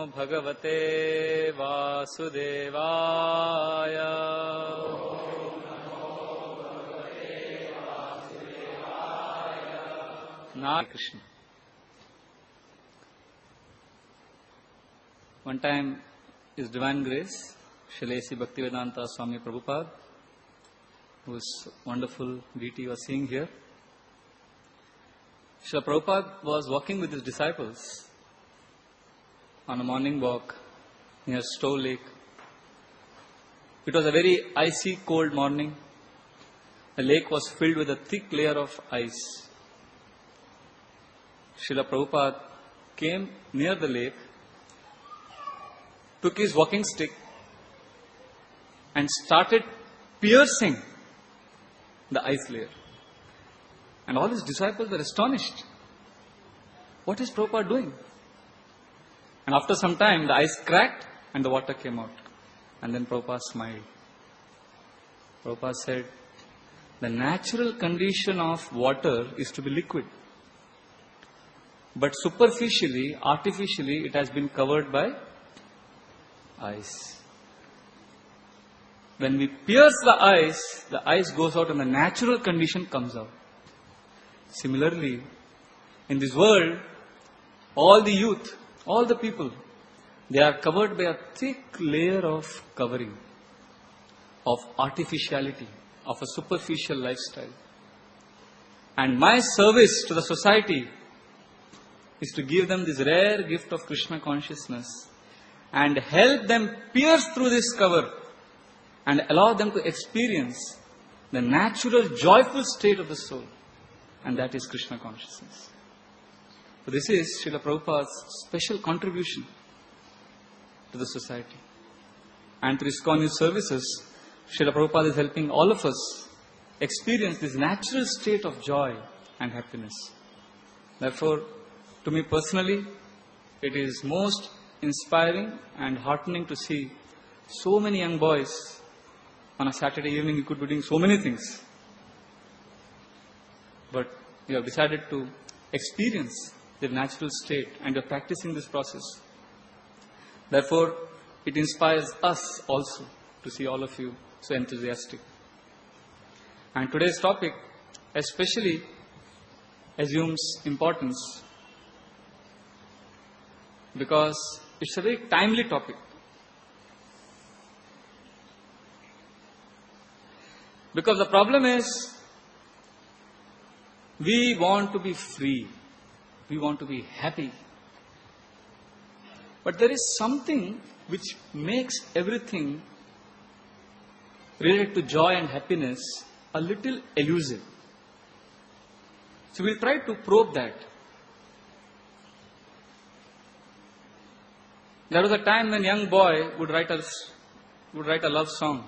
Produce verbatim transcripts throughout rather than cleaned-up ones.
Bhagavate Vasudevaya. Narayan Krishna. One time, His Divine Grace, Srila A C Bhaktivedanta Swami Prabhupada, whose wonderful deity was seeing here, Srila Prabhupada was walking with his disciples on a morning walk near Stowe Lake. It was a very icy, cold morning. The lake was filled with a thick layer of ice. Srila Prabhupada came near the lake, took his walking stick and started piercing the ice layer. And all his disciples were astonished. What is Prabhupada doing? And after some time, the ice cracked and the water came out. And then Prabhupada smiled. Prabhupada said, the natural condition of water is to be liquid. But superficially, artificially, it has been covered by ice. When we pierce the ice, the ice goes out and the natural condition comes out. Similarly, in this world, all the youth, all the people, they are covered by a thick layer of covering, of artificiality, of a superficial lifestyle. And my service to the society is to give them this rare gift of Krishna consciousness and help them pierce through this cover and allow them to experience the natural, joyful state of the soul. And that is Krishna consciousness. So this is Srila Prabhupada's special contribution to the society. And through ISKCON services, Srila Prabhupada is helping all of us experience this natural state of joy and happiness. Therefore, to me personally, it is most inspiring and heartening to see so many young boys. On a Saturday evening, you could be doing so many things. But you have decided to experience their natural state and you are practicing this process. Therefore, it inspires us also to see all of you so enthusiastic. And today's topic especially assumes importance because it's a very timely topic. Because the problem is, we want to be free. We want to be happy. But there is something which makes everything related to joy and happiness a little elusive. So we'll try to probe that. There was a time when a young boy would write a, would write a love song.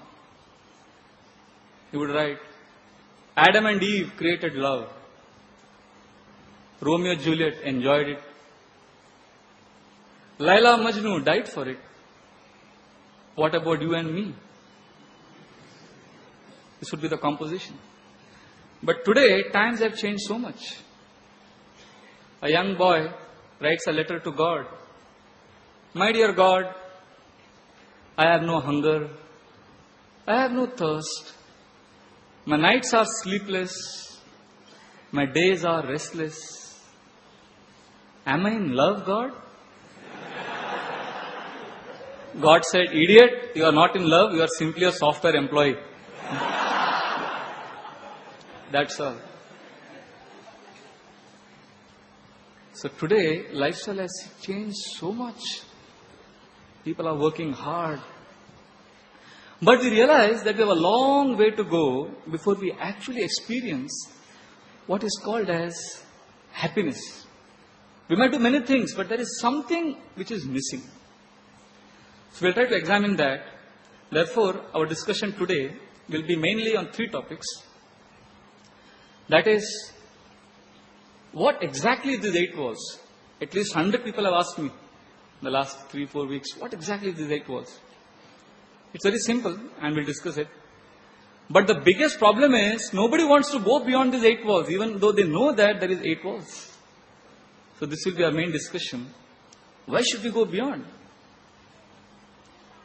He would write, Adam and Eve created love. Romeo and Juliet enjoyed it. Laila Majnu died for it. What about you and me? This would be the composition. But today, times have changed so much. A young boy writes a letter to God. My dear God, I have no hunger. I have no thirst. My nights are sleepless. My days are restless. Am I in love, God? God said, idiot, you are not in love, you are simply a software employee. That's all. So today, lifestyle has changed so much. People are working hard. But we realize that we have a long way to go before we actually experience what is called as happiness. We might do many things, but there is something which is missing. So we'll try to examine that. Therefore, our discussion today will be mainly on three topics. That is, what exactly this eight was. At least one hundred people have asked me in the last three, four weeks, what exactly this eight was. It's very simple and we'll discuss it. But the biggest problem is, nobody wants to go beyond these eight walls, even though they know that there is eight walls. So this will be our main discussion. Why should we go beyond?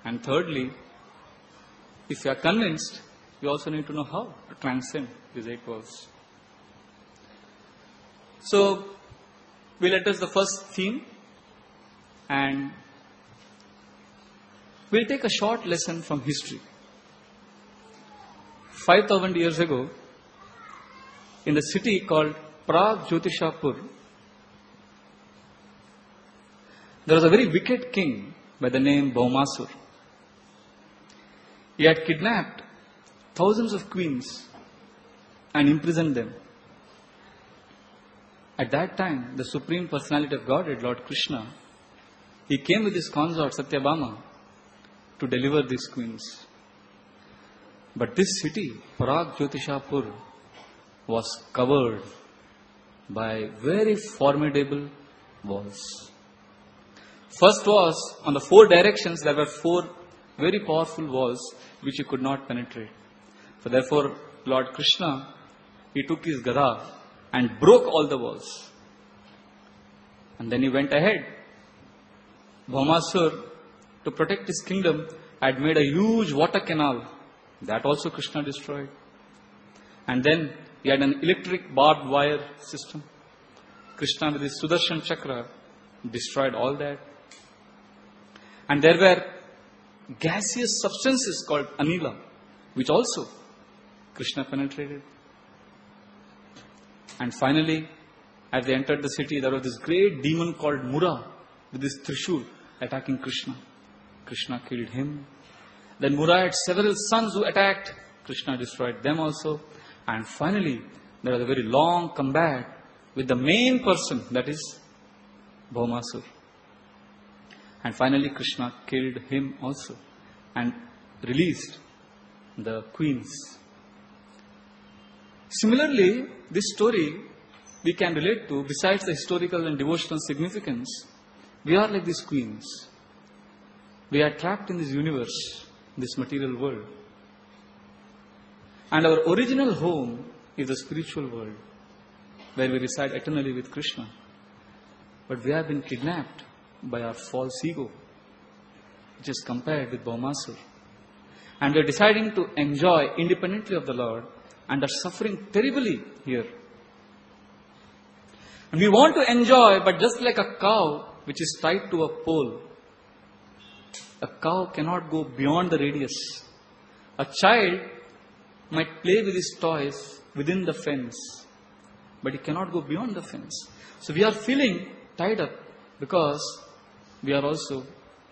And thirdly, if you are convinced, you also need to know how to transcend these eight worlds. So, we'll address the first theme, and we'll take a short lesson from history. five thousand years ago, in the city called Pragjotishapur, there was a very wicked king by the name Bhaumasur. He had kidnapped thousands of queens and imprisoned them. At that time, the Supreme Personality of Godhead, Lord Krishna, he came with his consort Satyabhama to deliver these queens. But this city, Pragjotishapur, was covered by very formidable walls. First was, on the four directions, there were four very powerful walls which he could not penetrate. So therefore, Lord Krishna, he took his Gada and broke all the walls. And then he went ahead. Bhaumasur, to protect his kingdom, had made a huge water canal. That also Krishna destroyed. And then he had an electric barbed wire system. Krishna with his Sudarshan Chakra destroyed all that. And there were gaseous substances called Anila, which also Krishna penetrated. And finally, as they entered the city, there was this great demon called Mura with his Trishul attacking Krishna. Krishna killed him. Then Mura had several sons who attacked. Krishna destroyed them also. And finally, there was a very long combat with the main person, that is Bhaumasur. And finally, Krishna killed him also and released the queens. Similarly, this story we can relate to, besides the historical and devotional significance, we are like these queens. We are trapped in this universe, this material world. And our original home is the spiritual world, where we reside eternally with Krishna. But we have been kidnapped by our false ego, which is compared with Bhaumasur. And we are deciding to enjoy independently of the Lord and are suffering terribly here. And we want to enjoy, but just like a cow which is tied to a pole, a cow cannot go beyond the radius. A child might play with his toys within the fence, but he cannot go beyond the fence. So we are feeling tied up because we are also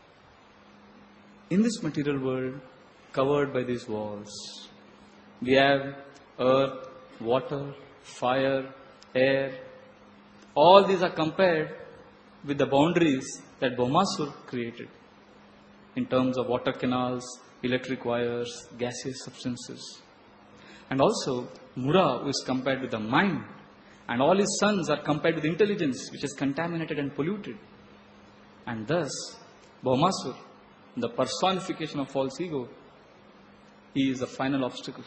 in this material world covered by these walls. We have earth, water, fire, air. All these are compared with the boundaries that Bhaumasur created in terms of water canals, electric wires, gaseous substances. And also, Mura is compared with the mind, and all his sons are compared with intelligence, which is contaminated and polluted. And thus, Bhaumasur, the personification of false ego, he is the final obstacle.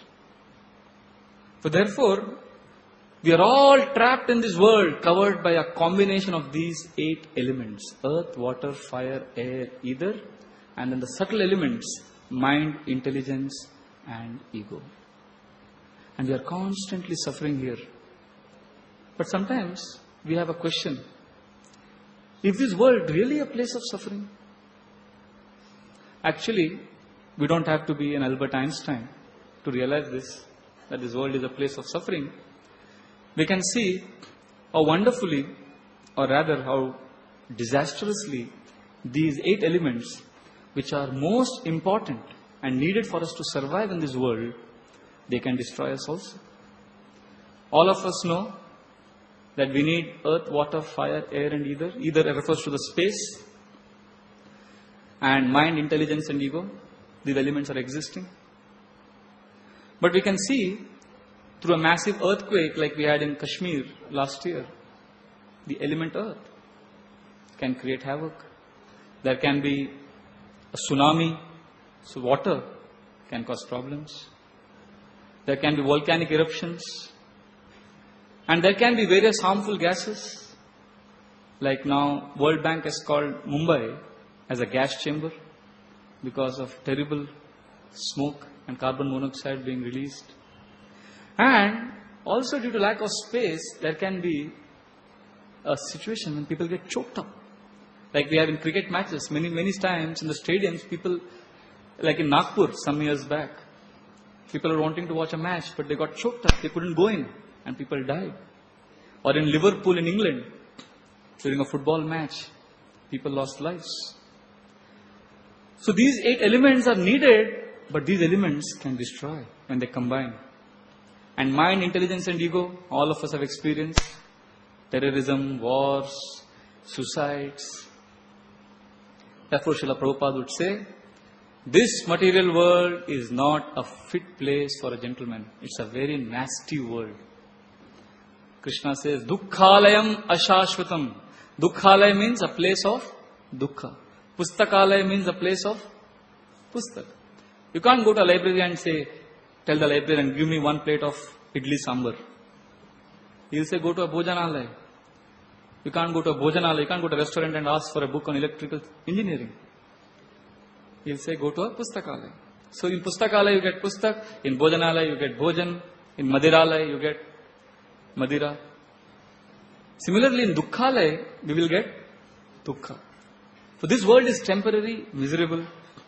So therefore, we are all trapped in this world, covered by a combination of these eight elements: earth, water, fire, air, ether, and then the subtle elements: mind, intelligence, and ego. And we are constantly suffering here. But sometimes we have a question: is this world really a place of suffering? Actually, we don't have to be an Albert Einstein to realize this, that this world is a place of suffering. We can see how wonderfully, or rather how disastrously, these eight elements, which are most important and needed for us to survive in this world, they can destroy us also. All of us know that we need earth, water, fire, air and ether. Ether refers to the space, and mind, intelligence and ego. These elements are existing. But we can see through a massive earthquake like we had in Kashmir last year, the element earth can create havoc. There can be a tsunami, so water can cause problems. There can be volcanic eruptions. And there can be various harmful gases. Like now, World Bank has called Mumbai as a gas chamber. because of terrible smoke and carbon monoxide being released. And also due to lack of space, there can be a situation when people get choked up. Like we have in cricket matches, many, many times in the stadiums, people, like in Nagpur some years back, people were wanting to watch a match, but they got choked up, they couldn't go in, and people died. Or in Liverpool in England, during a football match, people lost lives. So these eight elements are needed, but these elements can destroy when they combine. And mind, intelligence and ego, all of us have experienced terrorism, wars, suicides. Therefore, Srila Prabhupada would say, this material world is not a fit place for a gentleman. It's a very nasty world. Krishna says, Dukkhalayam ashashvatam. Dukkhalaya means a place of dukkha. Pustakalaya means a place of pustak. You can't go to a library and say, tell the librarian, give me one plate of idli sambar. He'll say, go to a bhojanalaya. You can't go to a bhojanalaya, you can't go to a restaurant and ask for a book on electrical engineering. He'll say, go to a pustakalaya. So in pustakalaya you get pustak, in bhojanalaya you get bhojan, in madiralaya you get madira. Similarly in dukkhalaya we will get dukkha. So this world is temporary, miserable.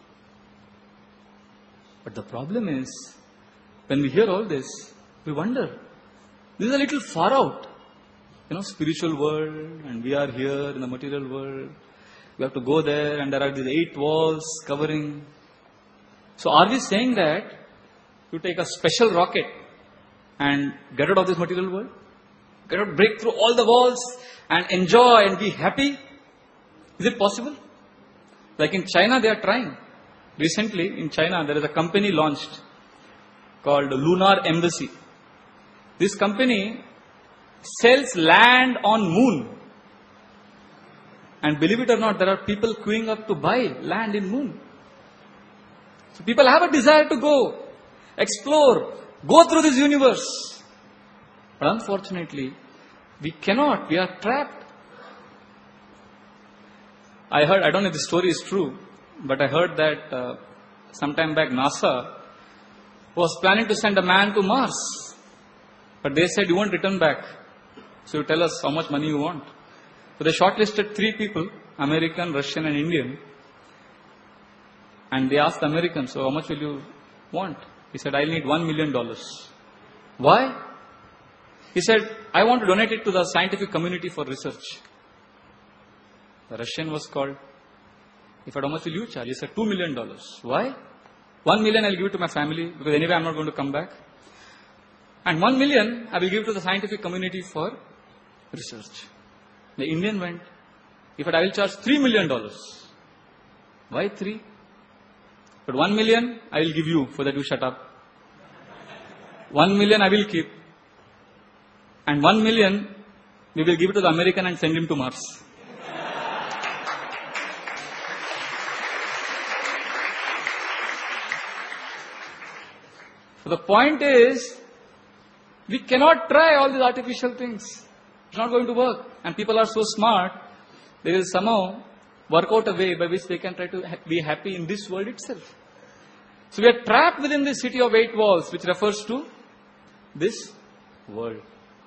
But the problem is, when we hear all this, we wonder, this is a little far out. You know, spiritual world, and we are here in the material world. We have to go there, and there are these eight walls covering. So are we saying that you take a special rocket and get out of this material world? Get out, break through all the walls and enjoy and be happy? Is it possible? Like in China, they are trying. Recently, in China, there is a company launched called Lunar Embassy. This company sells land on moon. And believe it or not, there are people queuing up to buy land in moon. So people have a desire to go, explore, go through this universe. But unfortunately, we cannot, we are trapped. I heard, I don't know if the story is true, but I heard that uh, sometime back NASA was planning to send a man to Mars. But they said, you won't return back. So you tell us how much money you want. So they shortlisted three people, American, Russian and Indian. And they asked the American, so how much will you want? He said, I'll need one million dollars. Why? He said, I want to donate it to the scientific community for research. The Russian was called. He said, how much will you charge? He said, two million dollars. Why? One million I'll give it to my family, because anyway I'm not going to come back. And one million I will give to the scientific community for research. The Indian went, he said, I will charge three million dollars. Why three? But one million I will give you, for that you shut up. One million I will keep. And one million we will give it to the American and send him to Mars. So the point is, we cannot try all these artificial things. It's not going to work. And people are so smart, they will somehow work out a way by which they can try to ha- be happy in this world itself. So we are trapped within this city of eight walls, which refers to this world.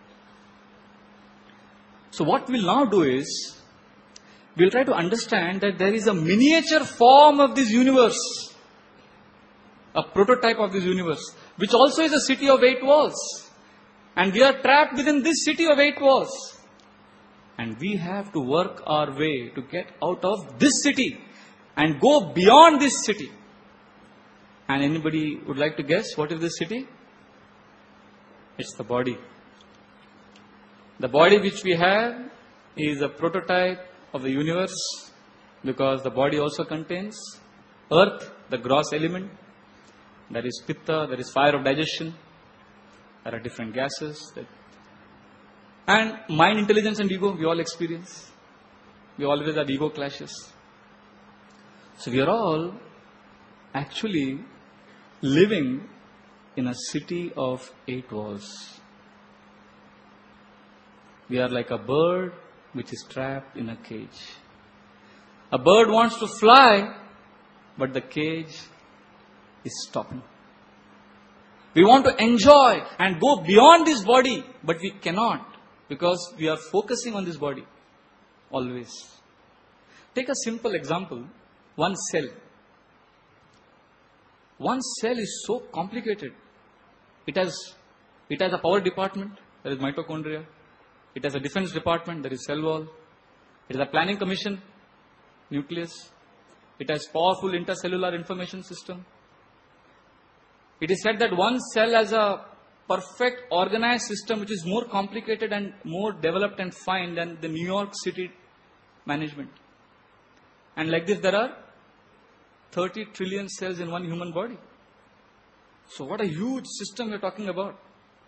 So what we'll now do is, we'll try to understand that there is a miniature form of this universe, a prototype of this universe, which also is a city of eight walls. And we are trapped within this city of eight walls. And we have to work our way to get out of this city and go beyond this city. And anybody would like to guess what is this city? It's the body. The body which we have is a prototype of the universe, because the body also contains earth, the gross element. There is pitta, there is fire of digestion. There are different gases. That and mind, intelligence and ego, we all experience. We always have ego clashes. So we are all actually living in a city of eight walls. We are like a bird which is trapped in a cage. A bird wants to fly, but the cage is stopping. We want to enjoy and go beyond this body, but we cannot because we are focusing on this body always. Take a simple example, one cell. One cell is so complicated. It has, it has a power department, that is mitochondria. It has a defense department, that is cell wall. It has a planning commission, nucleus. It has powerful intercellular information system. It is said that one cell has a perfect organized system which is more complicated and more developed and fine than the New York City management. And like this there are thirty trillion cells in one human body. So what a huge system we are talking about.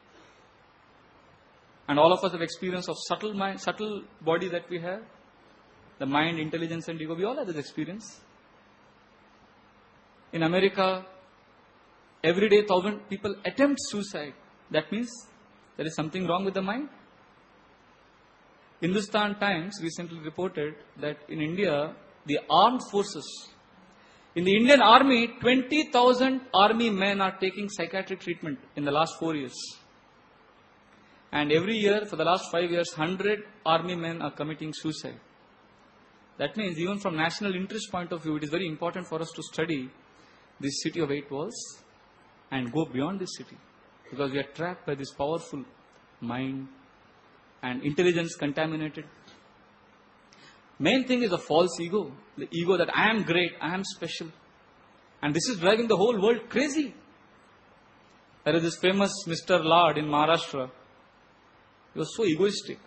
And all of us have experience of subtle mind, subtle body that we have. The mind, intelligence and ego, we all have this experience. In America, every day thousand people attempt suicide. That means there is something wrong with the mind. Hindustan Times recently reported that in India, the armed forces, in the Indian army, twenty thousand army men are taking psychiatric treatment in the last four years. And every year, for the last five years, one hundred army men are committing suicide. That means even from national interest point of view, it is very important for us to study this city of eight walls and go beyond this city. Because we are trapped by this powerful mind and intelligence contaminated. Main thing is a false ego. The ego that I am great, I am special. And this is driving the whole world crazy. There is this famous Mister Lard in Maharashtra. He was so egoistic.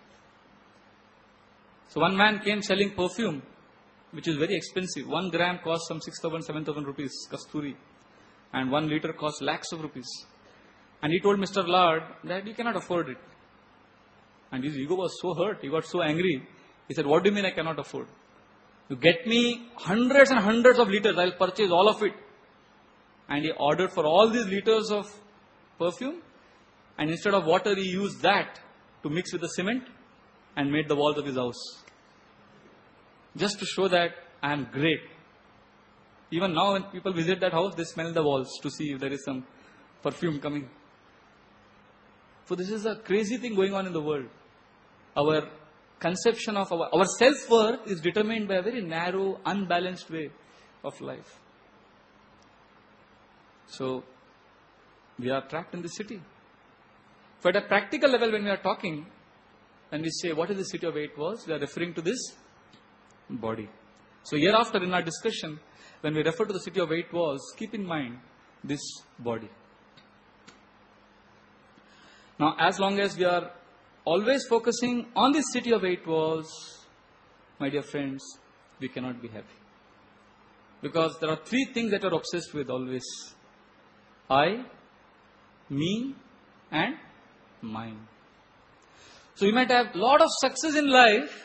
So one man came selling perfume, which is very expensive. One gram costs some six thousand, seven thousand rupees, Kasturi. And one liter costs lakhs of rupees. And he told Mister Lard that he cannot afford it. And his ego was so hurt, he got so angry. He said, what do you mean I cannot afford? You get me hundreds and hundreds of liters, I will purchase all of it. And he ordered for all these liters of perfume. And instead of water, he used that to mix with the cement and made the walls of his house. Just to show that I am great. Even now when people visit that house, they smell the walls to see if there is some perfume coming. So this is a crazy thing going on in the world. Our conception of our, our self-worth is determined by a very narrow, unbalanced way of life. So, we are trapped in the city. But at a practical level, when we are talking, when we say, what is the city of eight walls? We are referring to this body. So, hereafter in our discussion, when we refer to the city of eight walls, keep in mind this body. Now, as long as we are always focusing on this city of eight walls, my dear friends, we cannot be happy. Because there are three things that we are obsessed with always. I, me, and mine. So we might have a lot of success in life,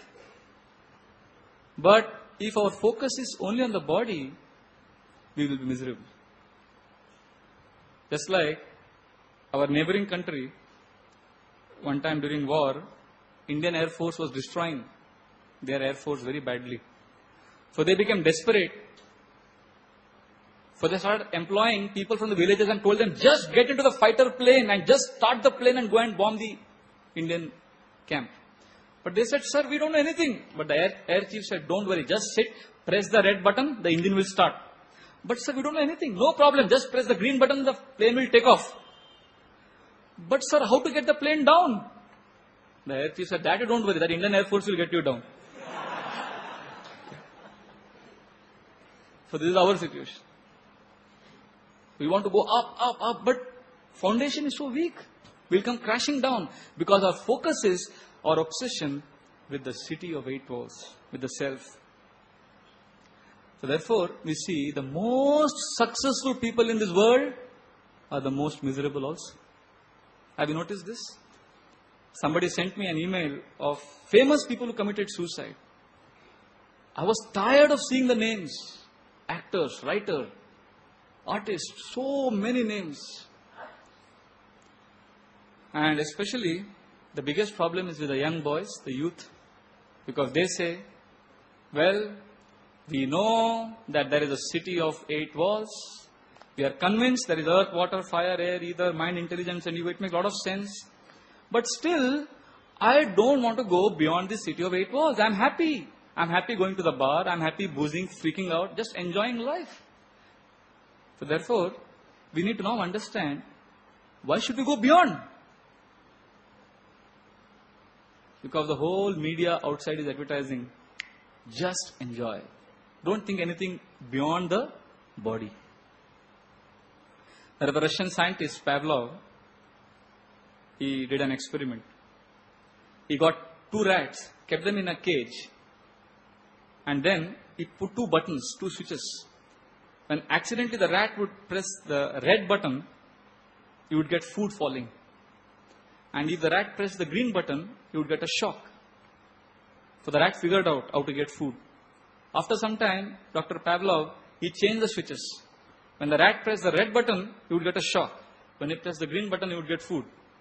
but if our focus is only on the body, we will be miserable. Just like our neighboring country, one time during war, Indian Air Force was destroying their Air Force very badly. So they became desperate. So they started employing people from the villages and told them, just get into the fighter plane and just start the plane and go and bomb the Indian camp. But they said, sir, we don't know anything. But the air, air chief said, don't worry, just sit, press the red button, the engine will start. But sir, we don't know anything. No problem, just press the green button, the plane will take off. But sir, how to get the plane down? The air chief said, that you don't worry, that Indian Air Force will get you down. So this is our situation. We want to go up, up, up, but foundation is so weak. We'll come crashing down because our focus is our obsession with the city of eight walls, with the self. So therefore, we see the most successful people in this world are the most miserable also. Have you noticed this? Somebody sent me an email of famous people who committed suicide. I was tired of seeing the names. Actors, writers, artists, so many names. And especially, the biggest problem is with the young boys, the youth. Because they say, well, We know that there is a city of eight walls. We are convinced there is earth, water, fire, air, ether, mind, intelligence, and ego. It makes a lot of sense. But still, I don't want to go beyond the city of eight walls. I'm happy. I'm happy going to the bar. I'm happy boozing, freaking out, just enjoying life. So therefore, we need to now understand, why should we go beyond? Because the whole media outside is advertising, just enjoy. Don't think anything beyond the body. There was a Russian scientist, Pavlov. He did an experiment. He got two rats, kept them in a cage, and then he put two buttons, two switches. When accidentally the rat would press the red button, he would get food falling. And if the rat pressed the green button, he would get a shock. So the rat figured out how to get food. After some time, Doctor Pavlov, he changed the switches. When the rat pressed the red button, he would get a shock. When he pressed the green button, he would get food.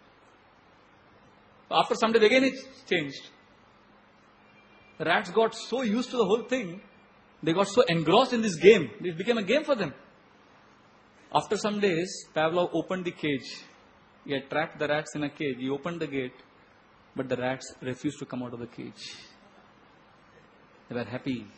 After some days, again it changed. The rats got so used to the whole thing, they got so engrossed in this game. It became a game for them. After some days, Pavlov opened the cage. He had trapped the rats in a cage. He opened the gate, but the rats refused to come out of the cage. They were happy.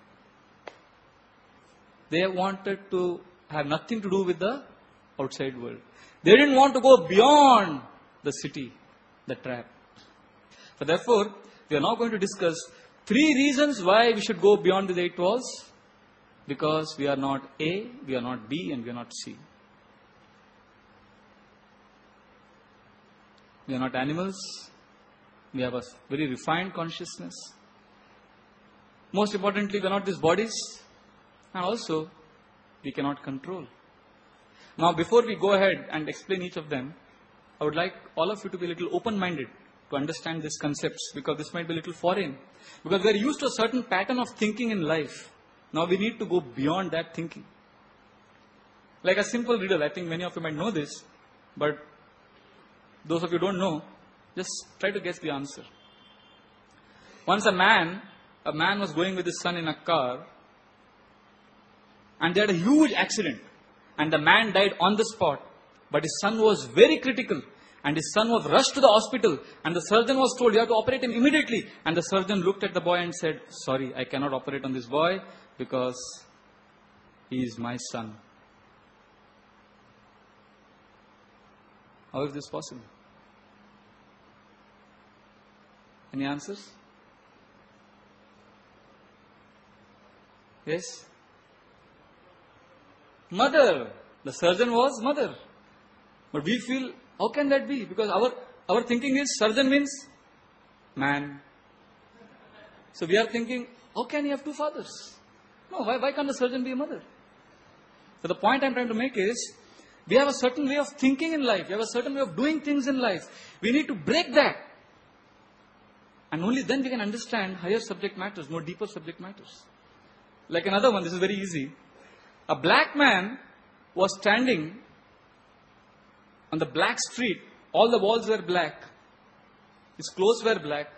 They wanted to have nothing to do with the outside world. They didn't want to go beyond the city, the trap. So therefore, we are now going to discuss three reasons why we should go beyond the eight walls. Because we are not A, we are not B, and we are not C. We are not animals. We have a very refined consciousness. Most importantly, we are not these bodies. And also, we cannot control. Now, before we go ahead and explain each of them, I would like all of you to be a little open-minded to understand these concepts, because this might be a little foreign. Because we are used to a certain pattern of thinking in life. Now we need to go beyond that thinking. Like a simple riddle, I think many of you might know this, but those of you who don't know, just try to guess the answer. Once a man, a man was going with his son in a car, and they had a huge accident, and the man died on the spot, but his son was very critical, and his son was rushed to the hospital, and the surgeon was told, you have to operate him immediately. And the surgeon looked at the boy and said, sorry, I cannot operate on this boy, because he is my son. How is this possible? Any answers? Yes? Mother. The surgeon was mother. But we feel, how can that be? Because our, our thinking is, surgeon means man. So we are thinking, how can he have two fathers? No, why, why can't the surgeon be a mother? So the point I'm trying to make is, we have a certain way of thinking in life. We have a certain way of doing things in life. We need to break that. And only then we can understand higher subject matters, more deeper subject matters. Like another one, this is very easy. A black man was standing on the black street. All the walls were black. His clothes were black.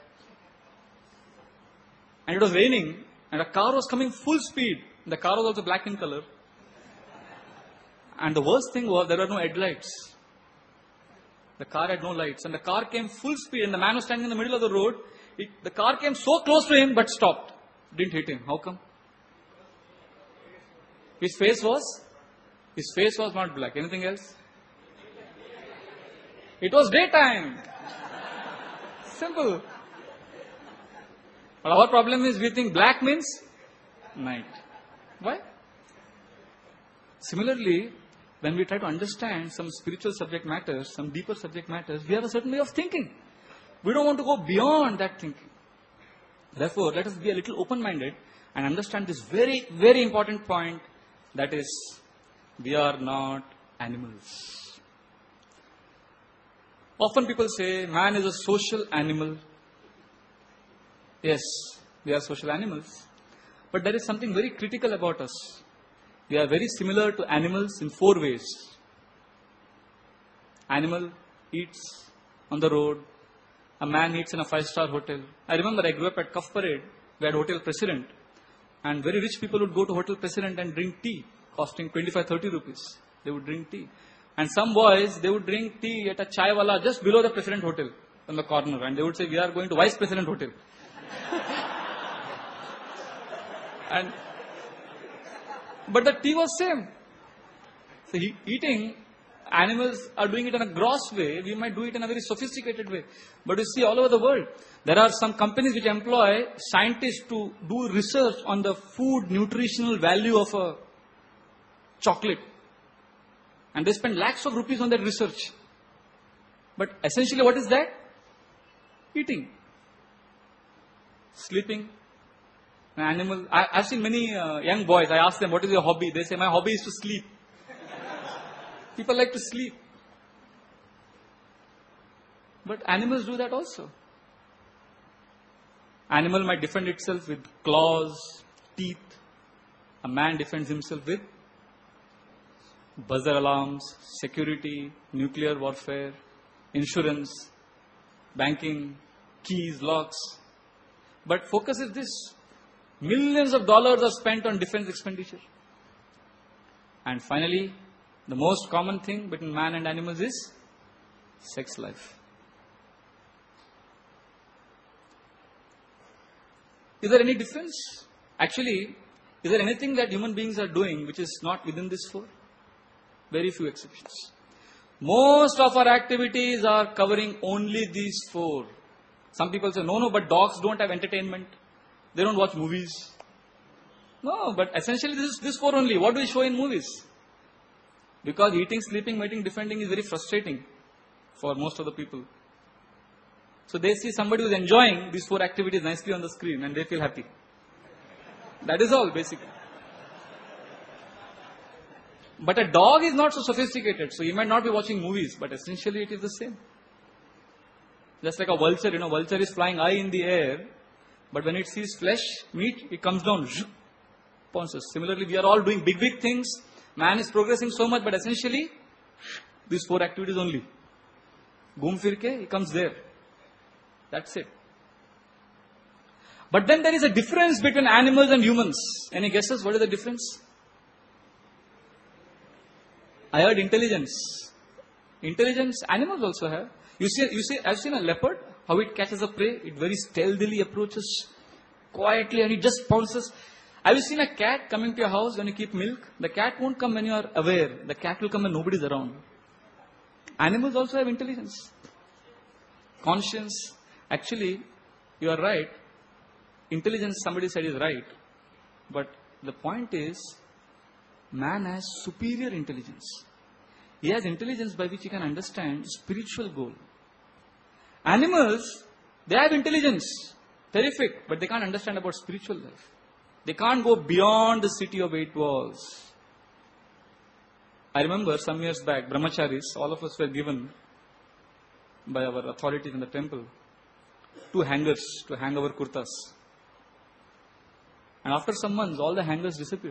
And it was raining. And a car was coming full speed. The car was also black in color. And the worst thing was, there were no headlights. The car had no lights. And the car came full speed. And the man was standing in the middle of the road. It, the car came so close to him, but stopped. Didn't hit him. How come? His face was? His face was not black. Anything else? It was daytime. Simple. But our problem is, we think black means night. Why? Similarly, when we try to understand some spiritual subject matters, some deeper subject matters, we have a certain way of thinking. We don't want to go beyond that thinking. Therefore, let us be a little open-minded and understand this very, very important point, that is, we are not animals. Often people say, man is a social animal. Yes, we are social animals. But there is something very critical about us. We are very similar to animals in four ways. Animal eats on the road. A man eats in a five-star hotel. I remember I grew up at Cuff Parade. We had hotel president. And very rich people would go to Hotel President and drink tea, costing twenty-five, thirty rupees. They would drink tea. And some boys, they would drink tea at a chai wala just below the President Hotel, on the corner. And they would say, we are going to Vice President Hotel. and But the tea was same. So he, eating, animals are doing it in a gross way. We might do it in a very sophisticated way. But you see all over the world, there are some companies which employ scientists to do research on the food nutritional value of a chocolate. And they spend lakhs of rupees on that research. But essentially what is that? Eating. Sleeping. An animal. I, I've seen many uh, young boys, I ask them, what is your hobby? They say, my hobby is to sleep. People like to sleep. But animals do that also. Animal might defend itself with claws, teeth. A man defends himself with buzzer alarms, security, nuclear warfare, insurance, banking, keys, locks. But focus is this. Millions of dollars are spent on defense expenditure. And finally, the most common thing between man and animals is sex life. Is there any difference? Actually, is there anything that human beings are doing which is not within this four? Very few exceptions. Most of our activities are covering only these four. Some people say, no, no, but dogs don't have entertainment. They don't watch movies. No, but essentially this is this four only. What do we show in movies? Because eating, sleeping, mating, defending is very frustrating for most of the people. So they see somebody who is enjoying these four activities nicely on the screen and they feel happy. That is all basically. But a dog is not so sophisticated, so he might not be watching movies, but essentially it is the same. Just like a vulture, you know, vulture is flying high in the air, but when it sees flesh, meat, it comes down, pounces. Similarly, we are all doing big, big things. Man is progressing so much, but essentially, these four activities only. Goom firke, he comes there. That's it. But then there is a difference between animals and humans. Any guesses? What is the difference? I heard intelligence. Intelligence, animals also have. You see, you see, I've seen a leopard, how it catches a prey. It very stealthily approaches, quietly, and it just pounces. Have you seen a cat coming to your house when you keep milk? The cat won't come when you are aware. The cat will come when nobody's around. Animals also have intelligence. Conscience. Actually, you are right. Intelligence, somebody said, is right. But the point is, man has superior intelligence. He has intelligence by which he can understand spiritual goal. Animals, they have intelligence. Terrific. But they can't understand about spiritual life. They can't go beyond the city of eight walls. I remember some years back, brahmacharis, all of us were given by our authorities in the temple two hangers to hang our kurtas. And after some months, all the hangers disappeared.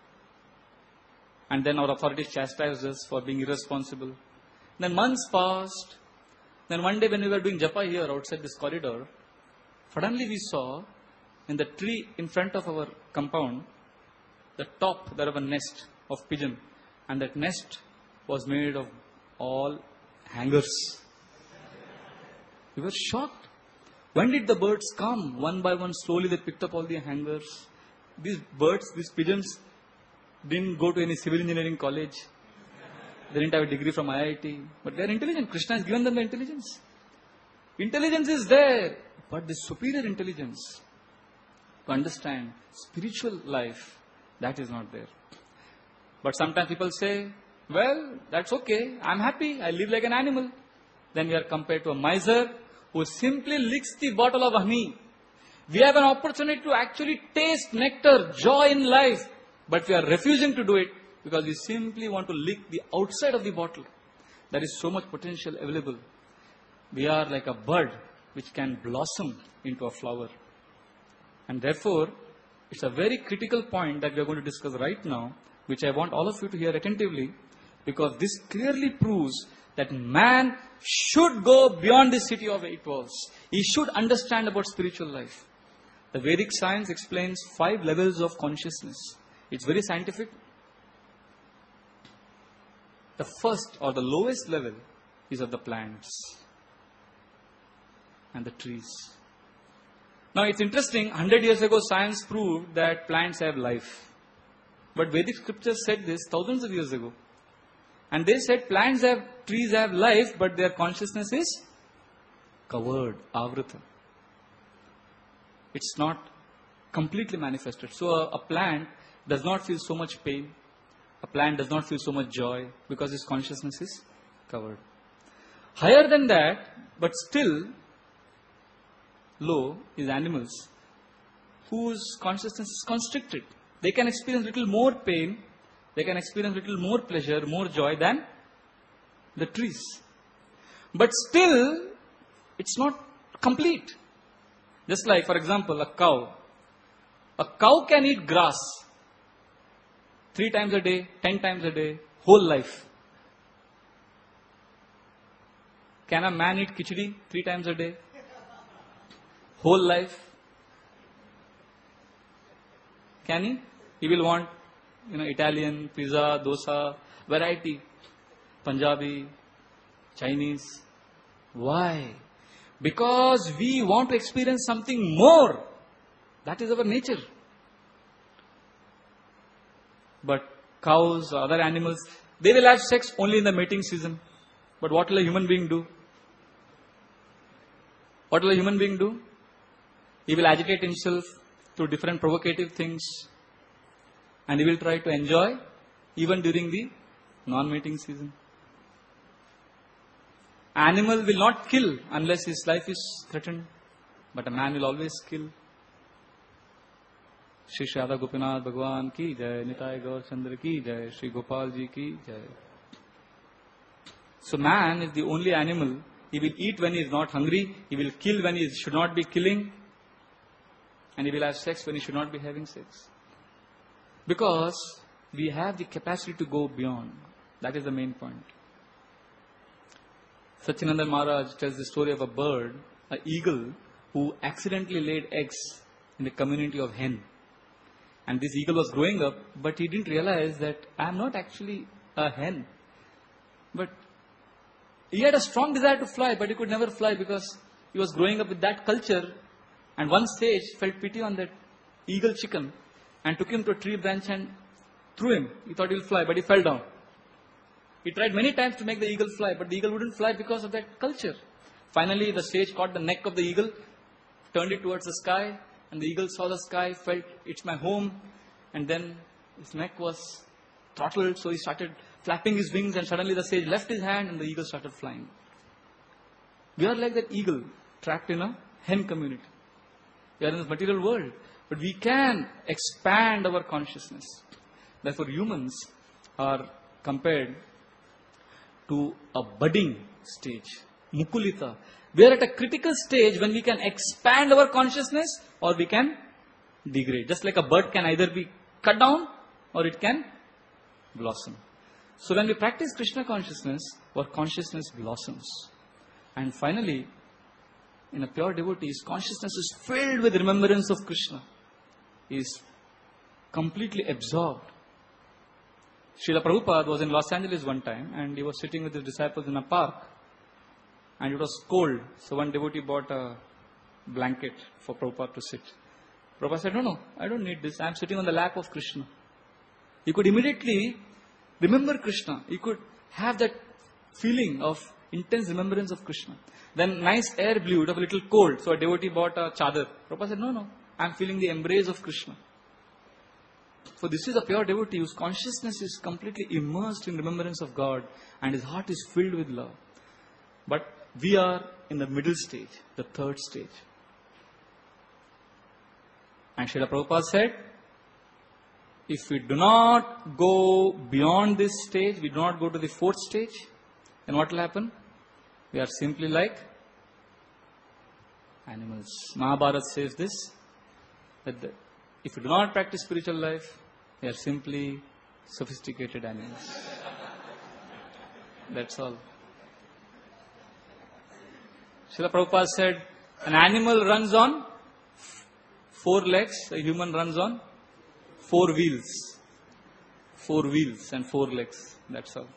And then our authorities chastised us for being irresponsible. Then months passed. Then one day when we were doing japa here outside this corridor, suddenly we saw in the tree in front of our compound, the top there was a nest of pigeon. And that nest was made of all hangers. We were shocked. When did the birds come? One by one, slowly they picked up all the hangers. These birds, these pigeons, didn't go to any civil engineering college. They didn't have a degree from I I T. But they are intelligent. Krishna has given them the intelligence. Intelligence is there. But the superior intelligence to understand spiritual life, that is not there. But sometimes people say, well, that's okay. I'm happy. I live like an animal. Then we are compared to a miser who simply licks the bottle of honey. We have an opportunity to actually taste nectar, joy in life. But we are refusing to do it because we simply want to lick the outside of the bottle. There is so much potential available. We are like a bud which can blossom into a flower. And therefore, it's a very critical point that we are going to discuss right now, which I want all of you to hear attentively, because this clearly proves that man should go beyond the city of eight walls. He should understand about spiritual life. The Vedic science explains five levels of consciousness. It's very scientific. The first or the lowest level is of the plants and the trees. Now it's interesting, one hundred years ago science proved that plants have life. But Vedic scriptures said this thousands of years ago. And they said plants have, trees have life, but their consciousness is covered, avrita. It's not completely manifested. So a, a plant does not feel so much pain. A plant does not feel so much joy because its consciousness is covered. Higher than that, but still low, is animals whose consciousness is constricted. They can experience little more pain, they can experience little more pleasure, more joy than the trees. But still, it's not complete. Just like, for example, a cow. A cow can eat grass three times a day, ten times a day, whole life. Can a man eat khichdi three times a day? Whole life? Can he? He will want, you know, Italian, pizza, dosa, variety, Punjabi, Chinese. Why? Because we want to experience something more. That is our nature. But cows or other animals, they will have sex only in the mating season. But what will a human being do? What will a human being do? He will agitate himself through different provocative things. And he will try to enjoy even during the non-mating season. Animal will not kill unless his life is threatened. But a man will always kill. Shri Shri Radha Gopinath Bhagwan ki jai, Nitai Gaur Chandra ki jai, Shri Gopal ji ki jai. So man is the only animal. He will eat when he is not hungry. He will kill when he should not be killing. And he will have sex when he should not be having sex. Because we have the capacity to go beyond. That is the main point. Satyananda Maharaj tells the story of a bird, an eagle, who accidentally laid eggs in the community of hen. And this eagle was growing up, but he didn't realize that I am not actually a hen. But he had a strong desire to fly, but he could never fly because he was growing up with that culture. And one sage felt pity on that eagle chicken and took him to a tree branch and threw him. He thought he will fly, but he fell down. He tried many times to make the eagle fly, but the eagle wouldn't fly because of that culture. Finally, the sage caught the neck of the eagle, turned it towards the sky, and the eagle saw the sky, felt it's my home, and then his neck was throttled, so he started flapping his wings, and suddenly the sage left his hand and the eagle started flying. We are like that eagle trapped in a hen community. We are in this material world, but we can expand our consciousness. Therefore, humans are compared to a budding stage, Mukulita. We are at a critical stage when we can expand our consciousness or we can degrade. Just like a bud can either be cut down or it can blossom. So when we practice Krishna consciousness, our consciousness blossoms. And finally, in a pure devotee, his consciousness is filled with remembrance of Krishna. He is completely absorbed. Srila Prabhupada was in Los Angeles one time and he was sitting with his disciples in a park and it was cold. So one devotee bought a blanket for Prabhupada to sit. Prabhupada said, no, no, I don't need this. I am sitting on the lap of Krishna. He could immediately remember Krishna. He could have that feeling of intense remembrance of Krishna. Then nice air blew, it was a little cold. So a devotee bought a chadar. Prabhupada said, no, no, I am feeling the embrace of Krishna. So this is a pure devotee whose consciousness is completely immersed in remembrance of God and his heart is filled with love. But we are in the middle stage, the third stage. And Srila Prabhupada said, if we do not go beyond this stage, we do not go to the fourth stage, then what will happen? We are simply like animals. Mahabharata says this, that the, if you do not practice spiritual life, we are simply sophisticated animals. That's all. Srila Prabhupada said, an animal runs on four legs, a human runs on four wheels. Four wheels and four legs. That's all.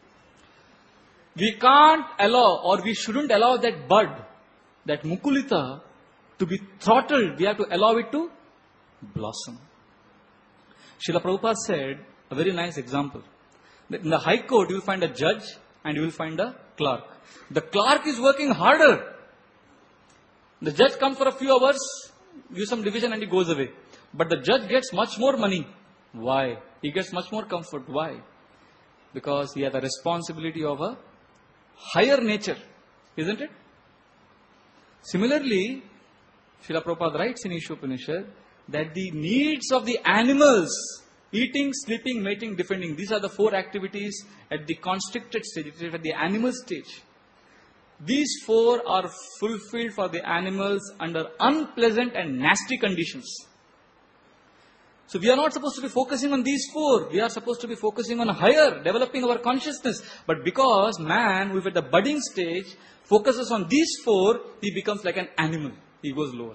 We can't allow, or we shouldn't allow that bud, that mukulita, to be throttled. We have to allow it to blossom. Srila Prabhupada said a very nice example. That in the High Court, you will find a judge and you will find a clerk. The clerk is working harder. The judge comes for a few hours, gives some division and he goes away. But the judge gets much more money. Why? He gets much more comfort. Why? Because he has a responsibility of a higher nature. Isn't it? Similarly, Srila Prabhupada writes in Ishopanishad that the needs of the animals, eating, sleeping, mating, defending, these are the four activities at the constricted stage, at the animal stage. These four are fulfilled for the animals under unpleasant and nasty conditions. So we are not supposed to be focusing on these four. We are supposed to be focusing on higher, developing our consciousness. But because man, who is at the budding stage, focuses on these four, he becomes like an animal. He goes lower.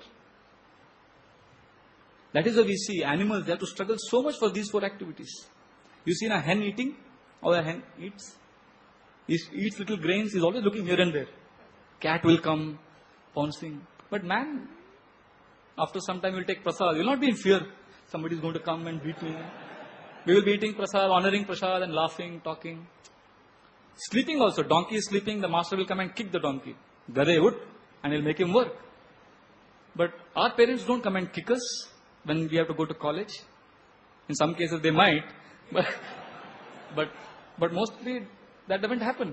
That is why we see animals, they have to struggle so much for these four activities. You see a hen eating, how a hen eats. He eats little grains, he is always looking here and there. Cat will come, pouncing. But man, after some time will take prasad. He will not be in fear. Somebody is going to come and beat me. We will be eating prasad, honoring prasad and laughing, talking. Sleeping also. Donkey is sleeping, the master will come and kick the donkey. Gare would, and he will make him work. But our parents don't come and kick us when we have to go to college. In some cases they might, but but but mostly that doesn't happen.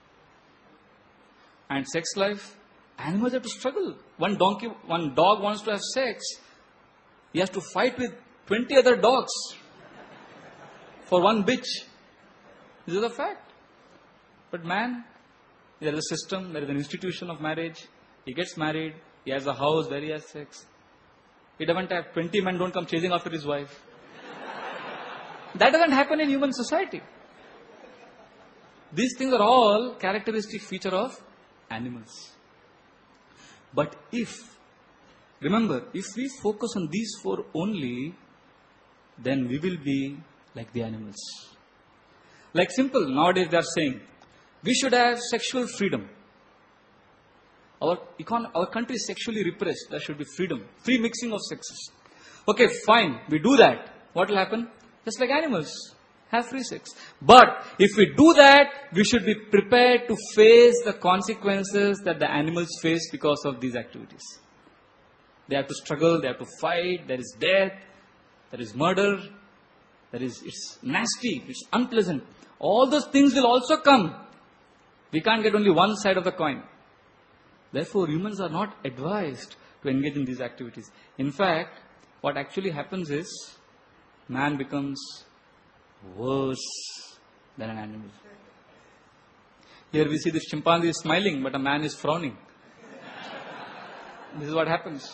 And sex life, animals have to struggle. One donkey, one dog wants to have sex. He has to fight with twenty other dogs for one bitch. This is a fact. But man, there is a system, there is an institution of marriage. He gets married, he has a house where he has sex. He doesn't have twenty men don't come chasing after his wife. That doesn't happen in human society. These things are all characteristic feature of animals. But if, remember, if we focus on these four only, then we will be like the animals. Like simple, nowadays they are saying, we should have sexual freedom. Our, econ- our country is sexually repressed. There should be freedom. Free mixing of sexes. Okay, fine. We do that. What will happen? Just like animals. Have free sex. But if we do that, we should be prepared to face the consequences that the animals face because of these activities. They have to struggle, they have to fight, there is death, there is murder, there is, it's nasty, it's unpleasant. All those things will also come. We can't get only one side of the coin. Therefore, humans are not advised to engage in these activities. In fact, what actually happens is, man becomes worse than an animal. Here we see this chimpanzee is smiling, but a man is frowning. This is what happens.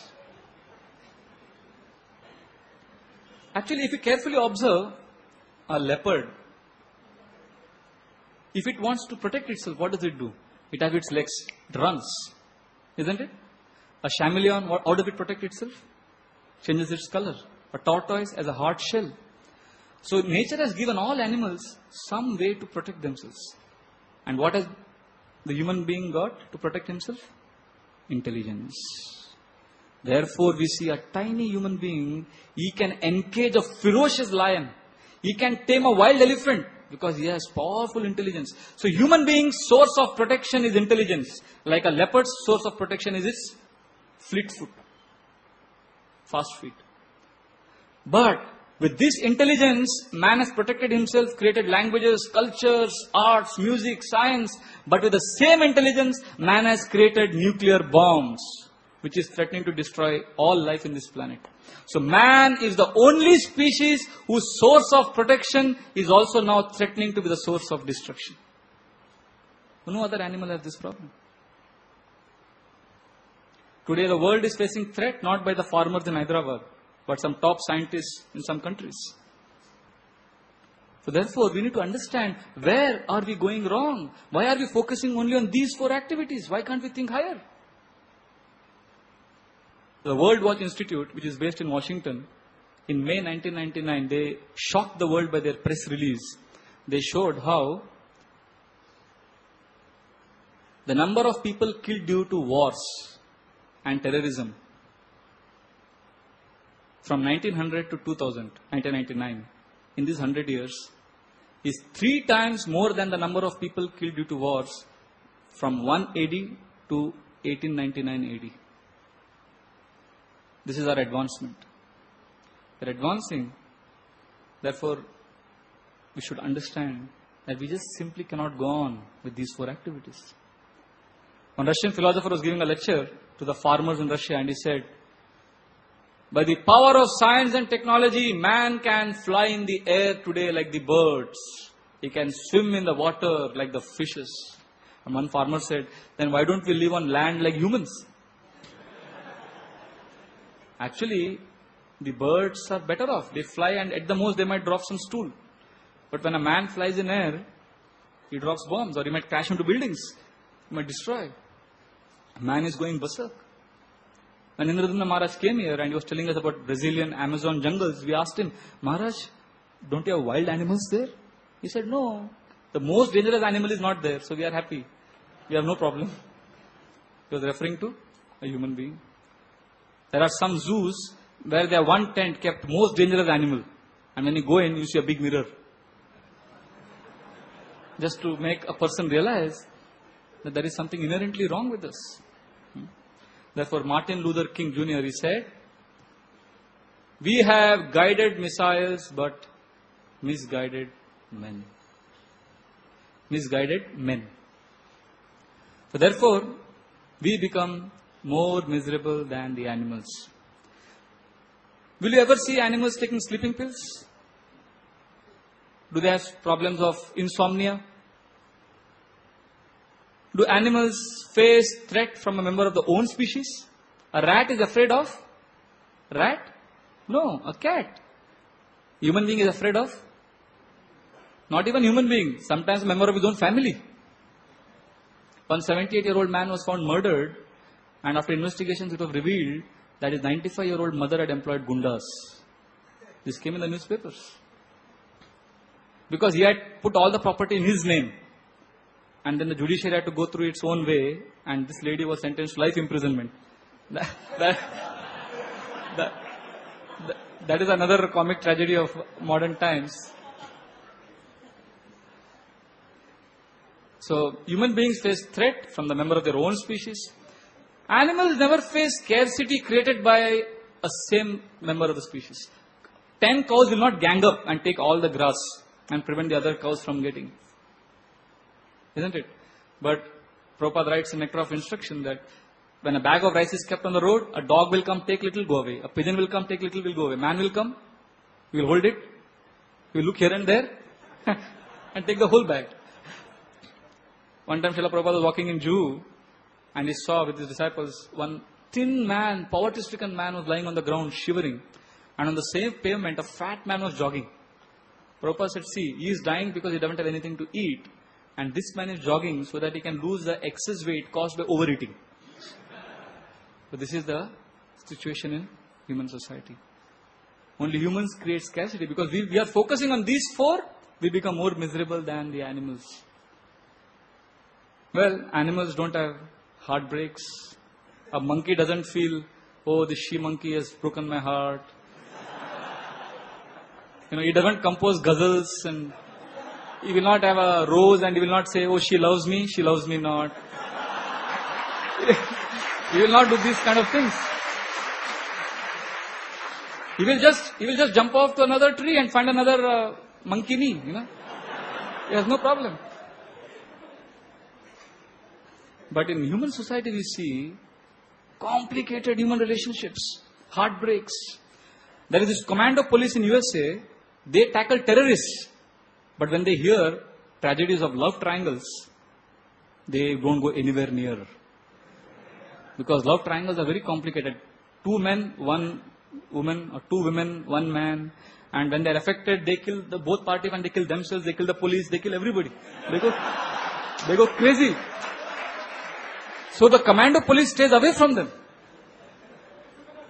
Actually, if you carefully observe a leopard, if it wants to protect itself, what does it do? It has its legs, it runs, isn't it? A chameleon, what, how does it protect itself? Changes its color. A tortoise has a hard shell. So nature has given all animals some way to protect themselves. And what has the human being got to protect himself? Intelligence. Therefore, we see a tiny human being, he can encage a ferocious lion. He can tame a wild elephant because he has powerful intelligence. So human being's source of protection is intelligence. Like a leopard's source of protection is its fleet foot. Fast feet. But with this intelligence, man has protected himself, created languages, cultures, arts, music, science. But with the same intelligence, man has created nuclear bombs, which is threatening to destroy all life in this planet. So man is the only species whose source of protection is also now threatening to be the source of destruction. No other animal has this problem. Today the world is facing threat not by the farmers in Hyderabad, but some top scientists in some countries. So therefore, we need to understand where are we going wrong? Why are we focusing only on these four activities? Why can't we think higher? The World Watch Institute, which is based in Washington, in May nineteen ninety-nine, they shocked the world by their press release. They showed how the number of people killed due to wars and terrorism from nineteen hundred to two thousand, nineteen ninety-nine, in these one hundred years, is three times more than the number of people killed due to wars from one A D to eighteen ninety-nine A D. This is our advancement. We are advancing. Therefore, we should understand that we just simply cannot go on with these four activities. One Russian philosopher was giving a lecture to the farmers in Russia, and he said, by the power of science and technology, man can fly in the air today like the birds. He can swim in the water like the fishes. And one farmer said, then why don't we live on land like humans? Actually, the birds are better off. They fly, and at the most they might drop some stool. But when a man flies in air, he drops bombs, or he might crash into buildings. He might destroy. Man is going berserk. When Indradumna Maharaj came here and he was telling us about Brazilian Amazon jungles, we asked him, Maharaj, don't you have wild animals there? He said, no. The most dangerous animal is not there, so we are happy. We have no problem. He was referring to a human being. There are some zoos where they have one tent kept most dangerous animal. And when you go in, you see a big mirror. Just to make a person realize that there is something inherently wrong with us. Therefore, Martin Luther King Junior, he said, we have guided missiles but misguided men. Misguided men. So therefore, we become more miserable than the animals. Will you ever see animals taking sleeping pills? Do they have problems of insomnia? Do animals face threat from a member of the own species? A rat is afraid of? Rat? No, a cat. Human being is afraid of? Not even human being. Sometimes a member of his own family. One seventy-eight-year-old man was found murdered, and after investigations it was revealed that his ninety-five-year-old mother had employed gundas. This came in the newspapers. Because he had put all the property in his name. And then the judiciary had to go through its own way, and this lady was sentenced to life imprisonment. That, that, that, that, that is another comic tragedy of modern times. So, human beings face threat from the member of their own species. Animals never face scarcity created by a same member of the species. Ten cows will not gang up and take all the grass and prevent the other cows from getting. Isn't it? But Prabhupada writes in Nectar of Instruction that when a bag of rice is kept on the road, a dog will come, take little, go away. A pigeon will come, take little, will go away. Man will come, he will hold it, he will look here and there and take the whole bag. One time Srila Prabhupada was walking in Juhu and he saw with his disciples one thin man, poverty-stricken man was lying on the ground shivering, and on the same pavement a fat man was jogging. Prabhupada said, see, he is dying because he doesn't have anything to eat, and this man is jogging so that he can lose the excess weight caused by overeating. So this is the situation in human society. Only humans create scarcity because we, we are focusing on these four, we become more miserable than the animals. Well, animals don't have heartbreaks. A monkey doesn't feel, oh, the she monkey has broken my heart. You know, he doesn't compose ghazals, and he will not have a rose and he will not say, oh, she loves me, she loves me not. He will not do these kind of things. He will just, he will just jump off to another tree and find another uh, monkey knee, you know. He has no problem. But in human society we see complicated human relationships, heartbreaks. There is this commando police in U S A, they tackle terrorists. But when they hear tragedies of love triangles, they don't go anywhere near. Because love triangles are very complicated. Two men, one woman, or two women, one man. And when they are affected, they kill the both parties and they kill themselves, they kill the police, they kill everybody. They go, they go crazy. So the commando police stays away from them.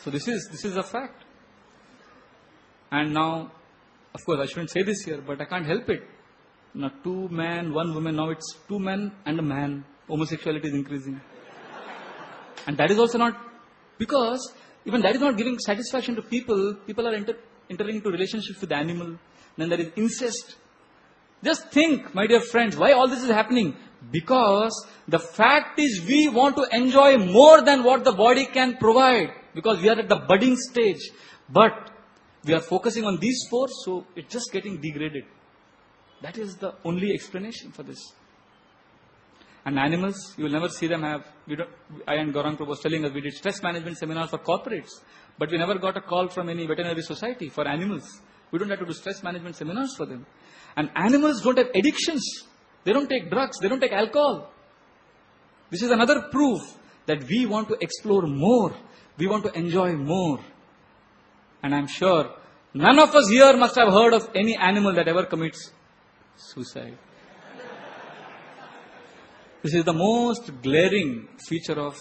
So this is, this is a fact. And now, of course, I shouldn't say this here, but I can't help it. Now, two men, one woman, now it's two men and a man. Homosexuality is increasing. And that is also not, because even that is not giving satisfaction to people. People are enter, entering into relationships with animal. Then there is incest. Just think, my dear friends, why all this is happening? Because the fact is we want to enjoy more than what the body can provide. Because we are at the budding stage. But we are focusing on these four, so it's just getting degraded. That is the only explanation for this. And animals, you will never see them have, we don't, I and Gaurang Prabhu was telling us, we did stress management seminars for corporates. But we never got a call from any veterinary society for animals. We don't have to do stress management seminars for them. And animals don't have addictions. They don't take drugs. They don't take alcohol. This is another proof that we want to explore more. We want to enjoy more. And I'm sure none of us here must have heard of any animal that ever commits suicide. This is the most glaring feature of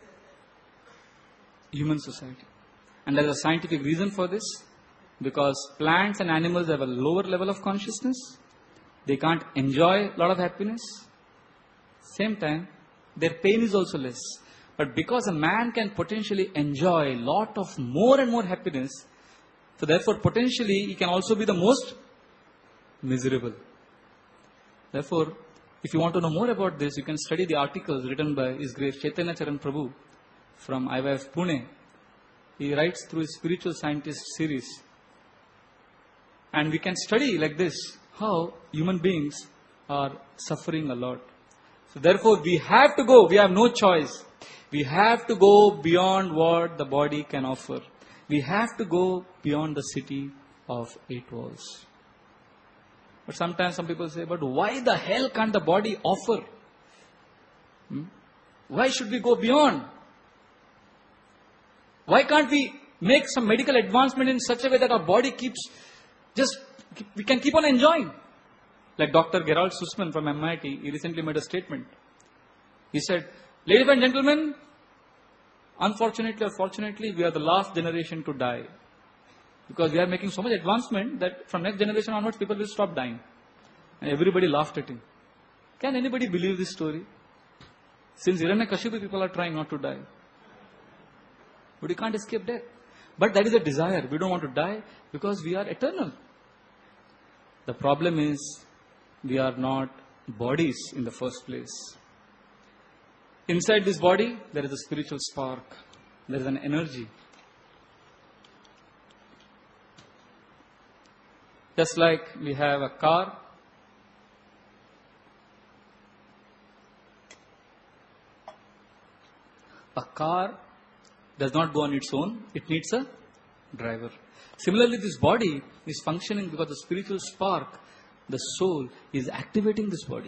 human society. And there is a scientific reason for this. Because plants and animals have a lower level of consciousness. They can't enjoy a lot of happiness. Same time, their pain is also less. But because a man can potentially enjoy a lot of more and more happiness, so therefore potentially he can also be the most miserable. Therefore, if you want to know more about this, you can study the articles written by His Grace Chaitanya Charan Prabhu from I Y F Pune. He writes through his Spiritual Scientist series. And we can study like this, how human beings are suffering a lot. So therefore, we have to go, we have no choice. We have to go beyond what the body can offer. We have to go beyond the city of eight walls. But sometimes some people say, but why the hell can't the body offer? Hmm? Why should we go beyond? Why can't we make some medical advancement in such a way that our body keeps just, we can keep on enjoying? Like Doctor Gerald Sussman from M I T, he recently made a statement. He said, ladies and gentlemen, unfortunately or fortunately, we are the last generation to die. Because we are making so much advancement that from next generation onwards, people will stop dying. And everybody laughed at him. Can anybody believe this story? Since Hiranyakashipu, people are trying not to die. But you can't escape death. But that is a desire. We don't want to die because we are eternal. The problem is, we are not bodies in the first place. Inside this body, there is a spiritual spark. There is an energy. Just like we have a car. A car does not go on its own. It needs a driver. Similarly, this body is functioning because the spiritual spark, the soul, is activating this body.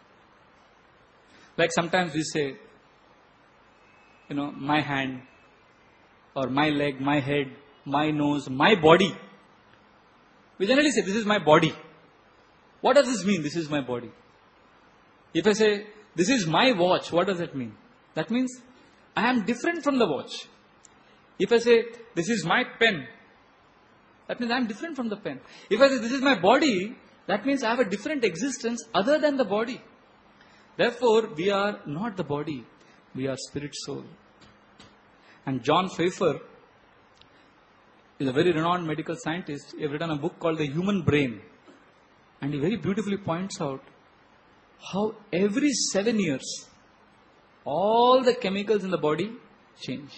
Like sometimes we say, you know, my hand, or my leg, my head, my nose, my body. We generally say, this is my body. What does this mean? This is my body. If I say, this is my watch, what does that mean? That means, I am different from the watch. If I say, this is my pen, that means I am different from the pen. If I say, this is my body, that means I have a different existence other than the body. Therefore, we are not the body. We are spirit soul. And John Pfeiffer is a very renowned medical scientist. He has written a book called The Human Brain. And he very beautifully points out how every seven years, all the chemicals in the body change.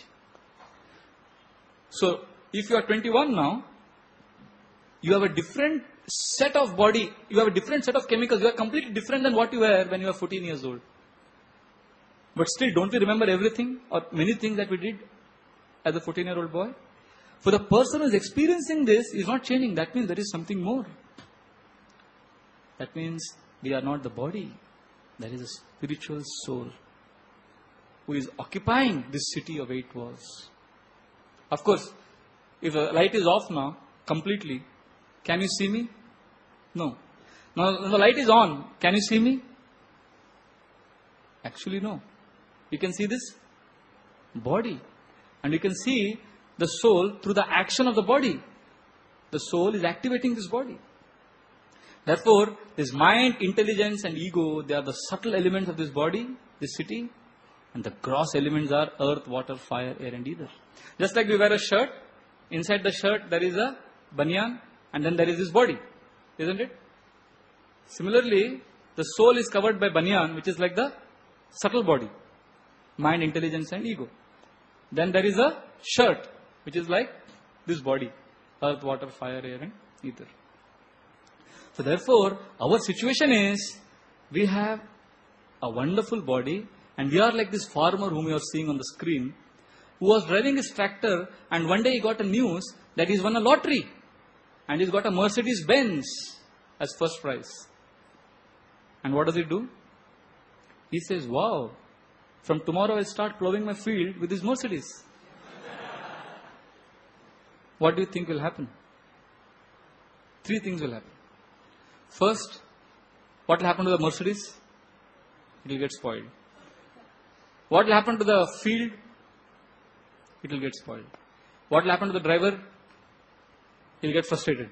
So, if you are twenty-one now, you have a different set of body, you have a different set of chemicals, you are completely different than what you were when you were fourteen years old. But still, don't we remember everything or many things that we did as a fourteen year old boy? For the person who is experiencing this, is not changing. That means there is something more. That means we are not the body. There is a spiritual soul who is occupying this city of eight walls. Of course, if the light is off now, completely, can you see me? No. Now, when the light is on, can you see me? Actually, no. You can see this body. And you can see the soul through the action of the body. The soul is activating this body. Therefore, this mind, intelligence and ego, they are the subtle elements of this body, this city. And the gross elements are earth, water, fire, air and ether. Just like we wear a shirt, inside the shirt there is a banyan and then there is this body. Isn't it? Similarly, the soul is covered by banyan, which is like the subtle body. Mind, intelligence and ego. Then there is a shirt, which is like this body. Earth, water, fire, air and ether. So therefore, our situation is, we have a wonderful body and we are like this farmer whom you are seeing on the screen, who was driving his tractor and one day he got a news that he's won a lottery and he's got a Mercedes Benz as first prize. And what does he do? He says, wow, from tomorrow I'll start plowing my field with this Mercedes. What do you think will happen? Three things will happen. First, what will happen to the Mercedes? It will get spoiled. What will happen to the field? It will get spoiled. What will happen to the driver? He will get frustrated.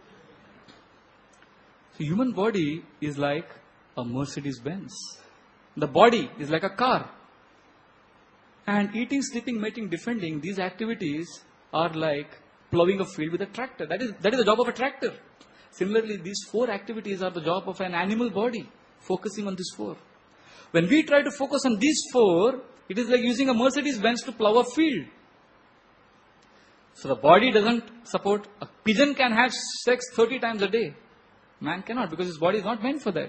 So human body is like a Mercedes Benz. The body is like a car. And eating, sleeping, mating, defending, these activities are like plowing a field with a tractor. That is, that is the job of a tractor. Similarly, these four activities are the job of an animal body, focusing on these four. When we try to focus on these four, it is like using a Mercedes Benz to plow a field. So the body doesn't support. A pigeon can have sex thirty times a day. Man cannot, because his body is not meant for that.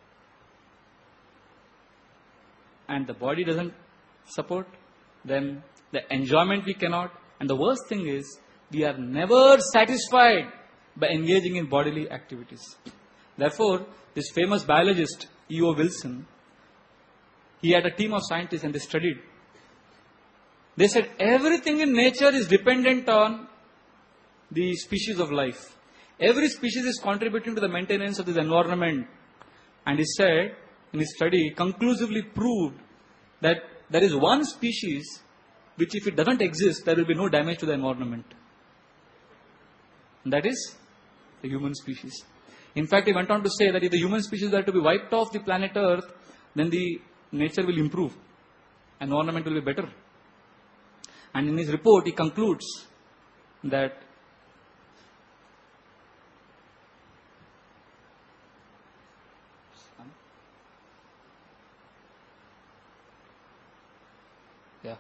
And the body doesn't support, then the enjoyment we cannot. And the worst thing is, we are never satisfied by engaging in bodily activities. Therefore, this famous biologist, E O Wilson, he had a team of scientists and they studied. They said everything in nature is dependent on the species of life. Every species is contributing to the maintenance of this environment. And he said, in his study, conclusively proved that there is one species which, if it doesn't exist, there will be no damage to the environment. And that is the human species. In fact, he went on to say that if the human species were to be wiped off the planet Earth, then the nature will improve. Environment will be better. And in his report, he concludes that yeah.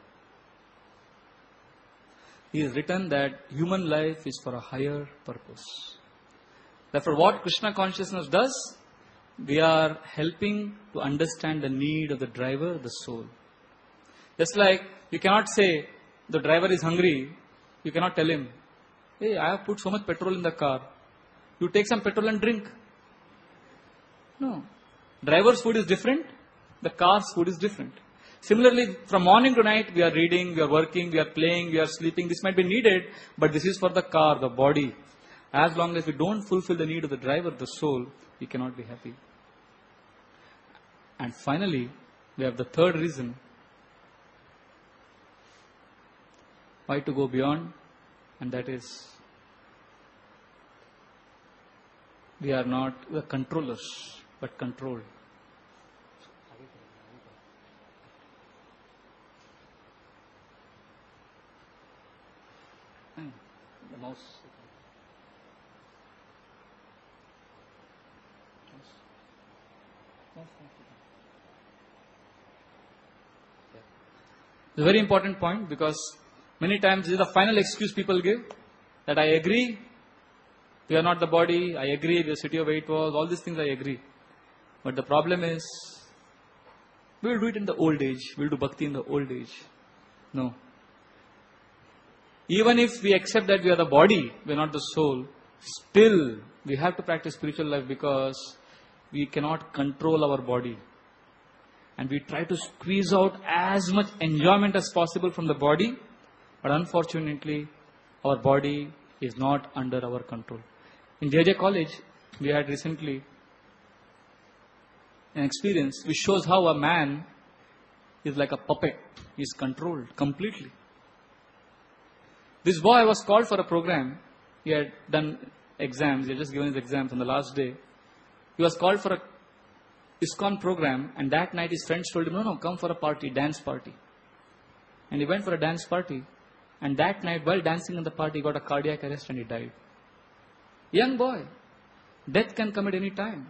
He has written that human life is for a higher purpose. Therefore, what Krishna consciousness does, we are helping to understand the need of the driver, the soul. Just like you cannot say the driver is hungry, you cannot tell him, hey, I have put so much petrol in the car. You take some petrol and drink. No. Driver's food is different, the car's food is different. Similarly, from morning to night, we are reading, we are working, we are playing, we are sleeping. This might be needed, but this is for the car, the body. As long as we don't fulfill the need of the driver, the soul, we cannot be happy. And finally, we have the third reason why to go beyond, and that is, we are not the controllers, but controlled. The mouse. It's a very important point, because many times this is the final excuse people give, that I agree, we are not the body, I agree, we are city of eight walls, all these things I agree. But the problem is, we will do it in the old age, we will do bhakti in the old age. No. Even if we accept that we are the body, we are not the soul, still we have to practice spiritual life, because we cannot control our body. And we try to squeeze out as much enjoyment as possible from the body, but unfortunately, our body is not under our control. In J J College, we had recently an experience which shows how a man is like a puppet. He is controlled completely. This boy was called for a program. He had done exams. He had just given his exams on the last day. He was called for a ISKCON program, and that night his friends told him, no, no, come for a party, dance party. And he went for a dance party. And that night, while dancing in the party, he got a cardiac arrest and he died. Young boy. Death can come at any time.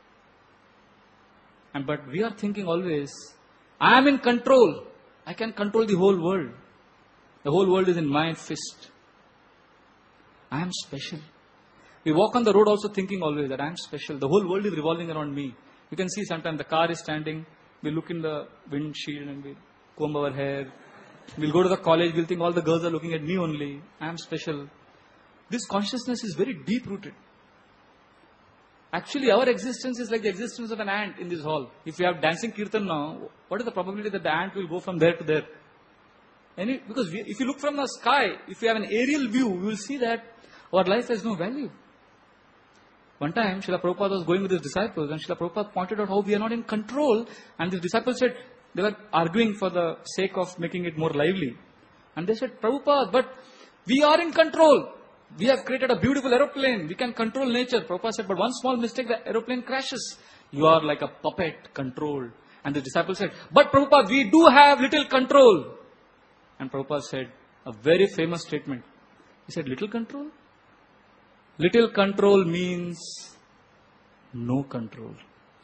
And but we are thinking always, I am in control. I can control the whole world. The whole world is in my fist. I am special. We walk on the road also thinking always that I am special. The whole world is revolving around me. You can see sometimes the car is standing. We look in the windshield and we comb our hair. We'll go to the college. We'll think all the girls are looking at me only. I am special. This consciousness is very deep rooted. Actually, our existence is like the existence of an ant in this hall. If we have dancing kirtan now, what is the probability that the ant will go from there to there? Any, because we, if you look from the sky, if you have an aerial view, you will see that our life has no value. One time, Srila Prabhupada was going with his disciples, and Srila Prabhupada pointed out how we are not in control. And the disciples said, they were arguing for the sake of making it more lively. And they said, Prabhupada, but we are in control. We have created a beautiful aeroplane. We can control nature. Prabhupada said, but one small mistake, the aeroplane crashes. You are like a puppet controlled. And the disciples said, but Prabhupada, we do have little control. And Prabhupada said a very famous statement. He said, little control? Little control means no control.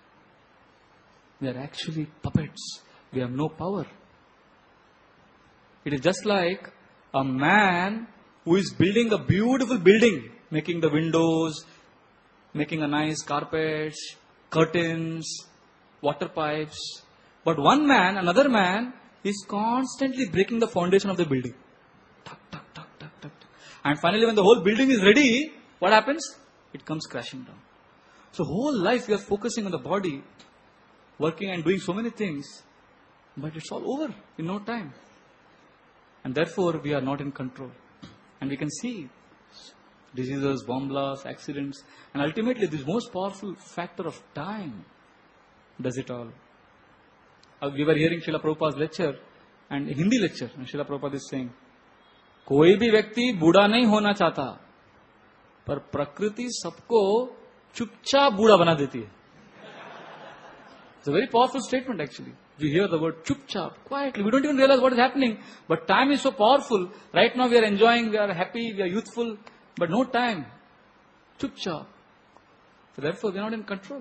We are actually puppets. We have no power. It is just like a man who is building a beautiful building, making the windows, making a nice carpets, curtains, water pipes. But one man, another man, is constantly breaking the foundation of the building. Tuck, tuck, tuck, tuck, tuck. And finally when the whole building is ready, what happens? It comes crashing down. So whole life we are focusing on the body, working and doing so many things, but it's all over in no time. And therefore we are not in control. And we can see diseases, bomb blasts, accidents, and ultimately this most powerful factor of time does it all. Uh, we were hearing Srila Prabhupada's lecture, and Hindi lecture, and Srila Prabhupada is saying, कोई भी व्यक्ति बूढ़ा नहीं होना चाहता, पर प्रकृति सबको चुपचाप बूढ़ा बना देती है. It's a very powerful statement actually. We hear the word chupchap, quietly. We don't even realize what is happening. But time is so powerful. Right now we are enjoying, we are happy, we are youthful. But no time. Chupchap. So therefore we are not in control.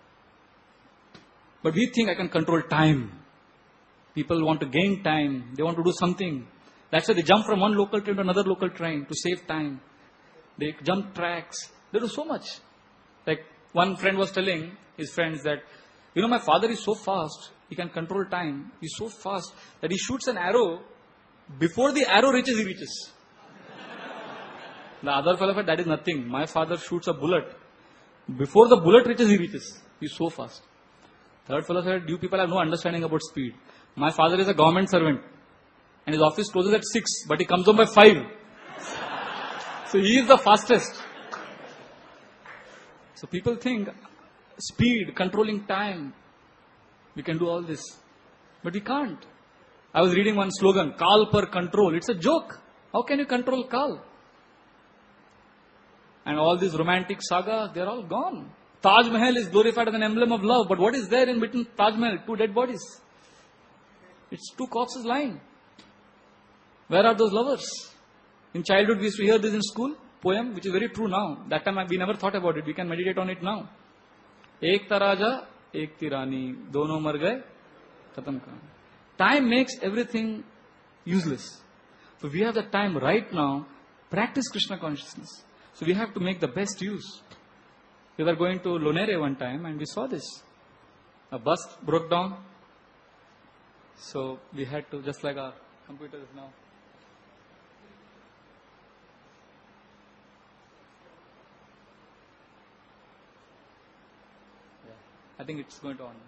But we think I can control time. People want to gain time. They want to do something. That's why they jump from one local train to another local train to save time. They jump tracks. They do so much. Like one friend was telling his friends that, you know, my father is so fast. He can control time. He's so fast that he shoots an arrow. Before the arrow reaches, he reaches. The other fellow said, that is nothing. My father shoots a bullet. Before the bullet reaches, he reaches. He's so fast. Third fellow said, you people have no understanding about speed. My father is a government servant. And his office closes at six, but he comes home by five. So he is the fastest. So people think speed, controlling time, we can do all this. But we can't. I was reading one slogan, Kal per control. It's a joke. How can you control Kal? And all these romantic sagas, they're all gone. Taj Mahal is glorified as an emblem of love. But what is there in between Taj Mahal? Two dead bodies. It's two corpses lying. Where are those lovers? In childhood we used to hear this in school, poem, which is very true now. That time we never thought about it. We can meditate on it now. Ek ta raja, ek ti rani, dono mar gaye, khatam kahan. Time makes everything useless. So we have the time right now, practice Krishna consciousness. So we have to make the best use. We were going to Lonere one time and we saw this. A bus broke down. So we had to, just like our computers now. Yeah, I think it's going to on.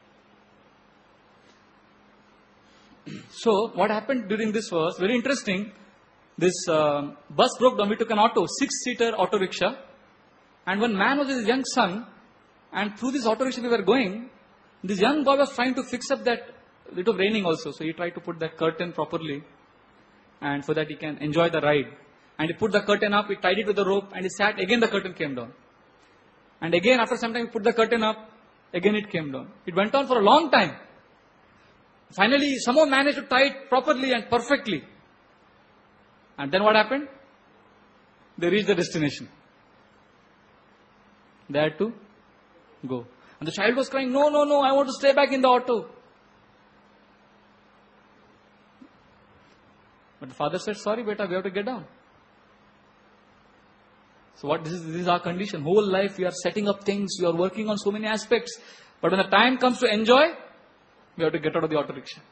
So what happened during this was very interesting. This uh, bus broke down. We took an auto, six-seater auto rickshaw. And one man was with his young son. And through this auto rickshaw we were going. This young boy was trying to fix up that. It was raining also. So he tried to put that curtain properly. and so that he can enjoy the ride. And he put the curtain up, he tied it with the rope, and he sat, again the curtain came down. And again after some time he put the curtain up, again it came down. It went on for a long time. Finally he somehow managed to tie it properly and perfectly. And then what happened? They reached the destination. They had to go. And the child was crying, no, no, no, I want to stay back in the auto. But the father said, sorry beta, we have to get down. So what this is, this is our condition. Whole life we are setting up things, we are working on so many aspects. But when the time comes to enjoy, we have to get out of the auto rickshaw.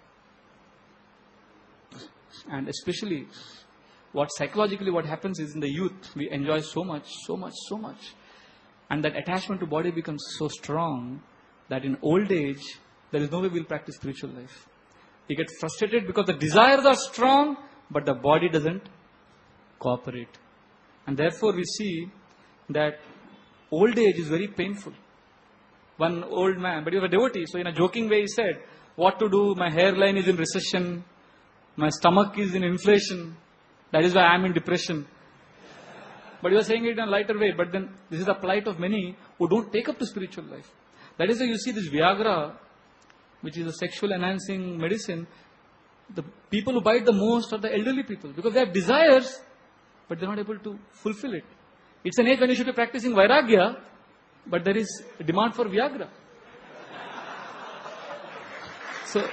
And especially, what psychologically what happens is in the youth, we enjoy so much, so much, so much. And that attachment to body becomes so strong that in old age, there is no way we will practice spiritual life. We get frustrated because the desires are strong, but the body doesn't cooperate. And therefore we see that old age is very painful. One old man, but he was a devotee, so in a joking way he said, what to do, my hairline is in recession, my stomach is in inflation, that is why I am in depression. But he was saying it in a lighter way, but then this is the plight of many who don't take up to spiritual life. That is why you see this Viagra, which is a sexual enhancing medicine, the people who buy it the most are the elderly people, because they have desires, but they are not able to fulfill it. It's an age when you should be practicing Vairagya, but there is a demand for Viagra. So,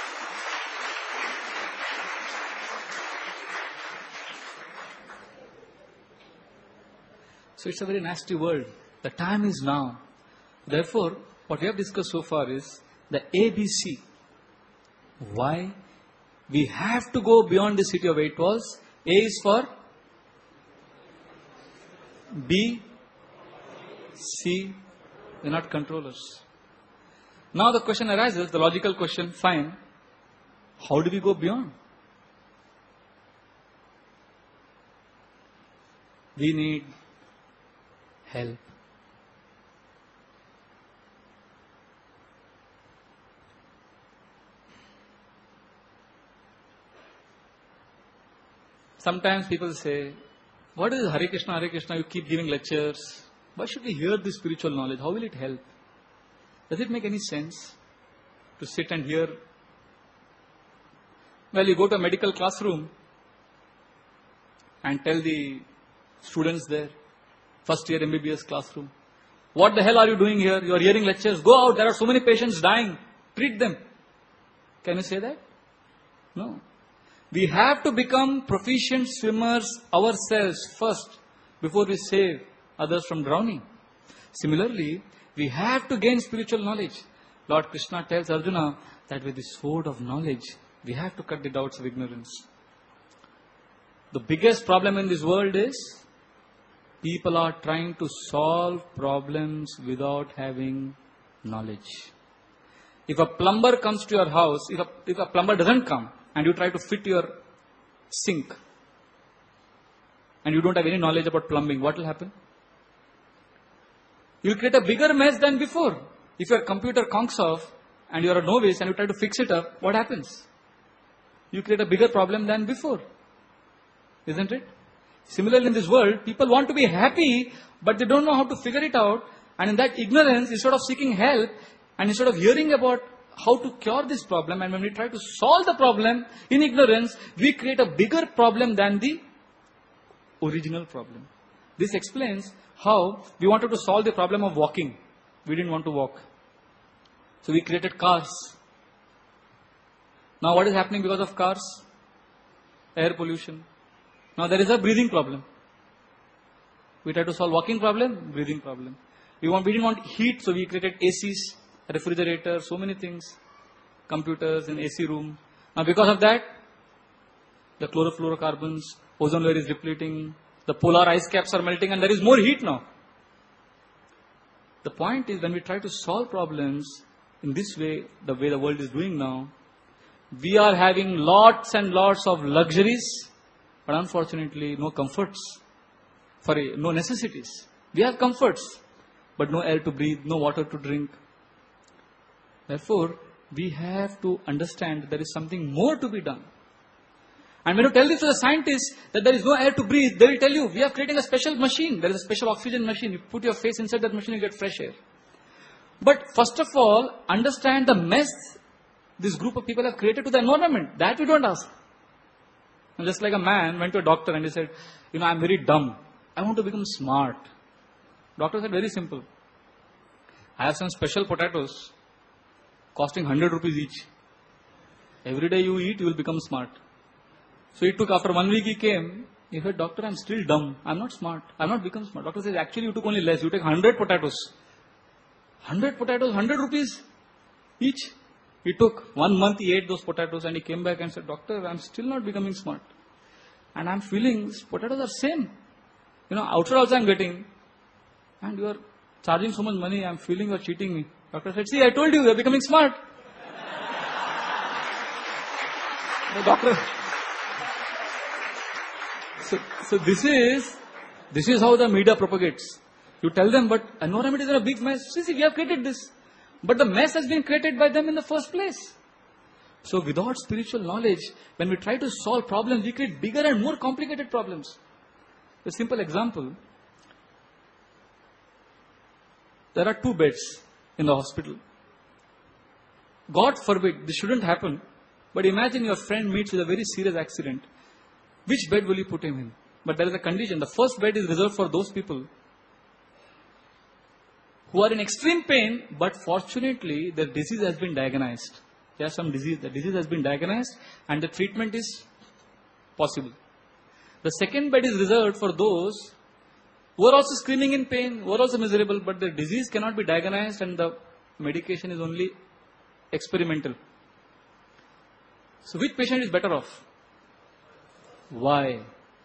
so it's a very nasty world. The time is now. Therefore, what we have discussed so far is the A B C. Why? We have to go beyond the city of eight walls. A is for B, C, they're not controllers. Now the question arises, the logical question, fine, how do we go beyond? We need help. Sometimes people say, what is Hare Krishna, Hare Krishna, you keep giving lectures. Why should we hear this spiritual knowledge? How will it help? Does it make any sense to sit and hear? Well, you go to a medical classroom and tell the students there, first year M B B S classroom, what the hell are you doing here? You are hearing lectures. Go out, there are so many patients dying. Treat them. Can you say that? No. We have to become proficient swimmers ourselves first before we save others from drowning. Similarly, we have to gain spiritual knowledge. Lord Krishna tells Arjuna that with the sword of knowledge, we have to cut the doubts of ignorance. The biggest problem in this world is people are trying to solve problems without having knowledge. If a plumber comes to your house, if a, if a plumber doesn't come, and you try to fit your sink, and you don't have any knowledge about plumbing, what will happen? You will create a bigger mess than before. If your computer conks off, and you are a novice, and you try to fix it up, what happens? You create a bigger problem than before. Isn't it? Similarly in this world, people want to be happy, but they don't know how to figure it out, and in that ignorance, instead of seeking help, and instead of hearing about how to cure this problem, and when we try to solve the problem in ignorance, we create a bigger problem than the original problem. This explains how we wanted to solve the problem of walking. We didn't want to walk. So we created cars. Now what is happening because of cars? Air pollution. Now there is a breathing problem. We tried to solve walking problem, breathing problem. We, want, we didn't want heat, so we created A Cs. Refrigerator, so many things, computers in A C room. Now because of that, the chlorofluorocarbons, ozone layer is depleting, the polar ice caps are melting, and there is more heat now. The point is, when we try to solve problems in this way, the way the world is doing now, we are having lots and lots of luxuries, but unfortunately no comforts, sorry, no necessities. We have comforts, but no air to breathe, no water to drink. Therefore, we have to understand there is something more to be done. And when you tell this to the scientists that there is no air to breathe, they will tell you, we are creating a special machine. There is a special oxygen machine. You put your face inside that machine, you get fresh air. But first of all, understand the mess this group of people have created to the environment. That we don't ask. And just like a man went to a doctor and he said, you know, I'm very dumb. I want to become smart. Doctor said, very simple. I have some special potatoes costing one hundred rupees each. Every day you eat, you will become smart. So he took, after one week he came, he said, doctor, I'm still dumb. I'm not smart. I'm not become smart. Doctor says, actually you took only less. You take one hundred potatoes. one hundred potatoes, one hundred rupees each. He took one month, he ate those potatoes and he came back and said, doctor, I'm still not becoming smart. And I'm feeling these potatoes are same. You know, outside also I'm getting. And you are charging so much money, I'm feeling you're cheating me. Doctor said, see, I told you, you're becoming smart. The doctor. So, so this is, this is how the media propagates. You tell them, but environment is in a big mess. See, see, we have created this. But the mess has been created by them in the first place. So without spiritual knowledge, when we try to solve problems, we create bigger and more complicated problems. A simple example. There are two beds in the hospital. God forbid, this shouldn't happen. But imagine your friend meets with a very serious accident. Which bed will you put him in? But there is a condition. The first bed is reserved for those people who are in extreme pain, but fortunately their disease has been diagnosed. There is some disease, the disease has been diagnosed and the treatment is possible. The second bed is reserved for those who are also screaming in pain, who are also miserable, but their disease cannot be diagnosed and the medication is only experimental. So which patient is better off? Why?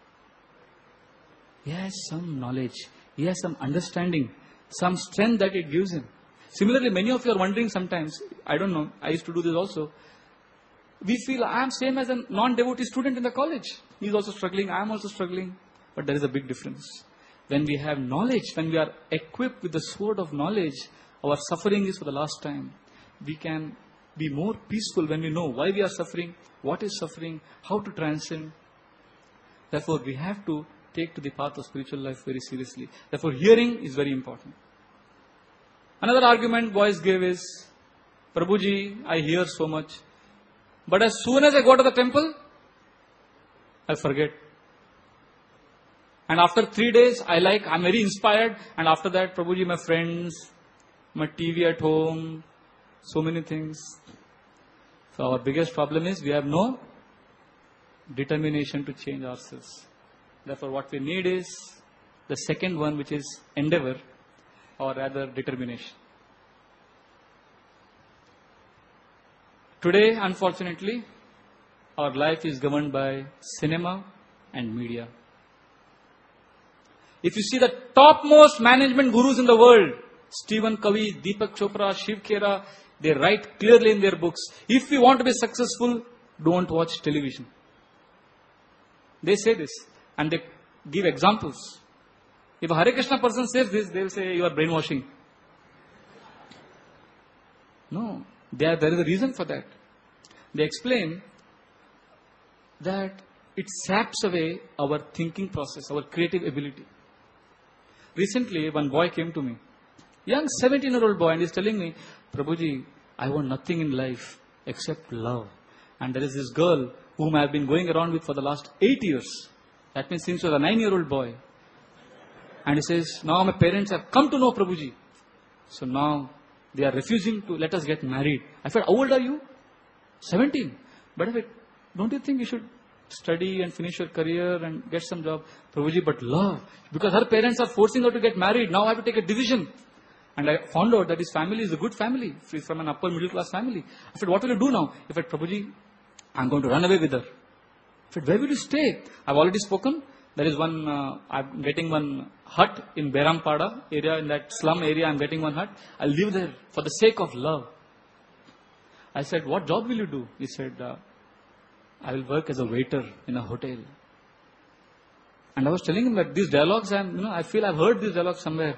He has some knowledge, he has some understanding, some strength that it gives him. Similarly, many of you are wondering sometimes, I don't know, I used to do this also. We feel I am same as a non-devotee student in the college. He is also struggling, I am also struggling. But there is a big difference. When we have knowledge, when we are equipped with the sword of knowledge, our suffering is for the last time. We can be more peaceful when we know why we are suffering, what is suffering, how to transcend. Therefore, we have to take to the path of spiritual life very seriously. Therefore, hearing is very important. Another argument boys gave is, Prabhuji, I hear so much. But as soon as I go to the temple, I forget. And after three days, I like, I'm very inspired. And after that, Prabhuji, my friends, my T V at home, so many things. So our biggest problem is we have no determination to change ourselves. Therefore, what we need is the second one, which is endeavor, or rather determination. Today, unfortunately, our life is governed by cinema and media. If you see the topmost management gurus in the world, Stephen Covey, Deepak Chopra, Shiv Khera, they write clearly in their books, if you want to be successful, don't watch television. They say this and they give examples. If a Hare Krishna person says this, they will say you are brainwashing. No, there, there is a reason for that. They explain that it saps away our thinking process, our creative ability. Recently, one boy came to me, young seventeen-year-old boy, and he is telling me, Prabhuji, I want nothing in life except love. And there is this girl whom I have been going around with for the last eight years. That means since he was a nine-year-old boy. And he says, now my parents have come to know Prabhuji. So now they are refusing to let us get married. I said, how old are you? seventeen. But I said, don't you think you should study and finish your career and get some job? Prabhuji, but love. Because her parents are forcing her to get married. Now I have to take a decision. And I found out that his family is a good family. He's from an upper middle class family. I said, what will you do now? He said, Prabhuji, I'm going to run away with her. I said, where will you stay? I've already spoken. There is one, uh, I'm getting one hut in Berampada area, in that slum area, I'm getting one hut. I'll live there for the sake of love. I said, what job will you do? He said, uh, I will work as a waiter in a hotel. And I was telling him that these dialogues, I'm, you know, I feel I've heard these dialogues somewhere.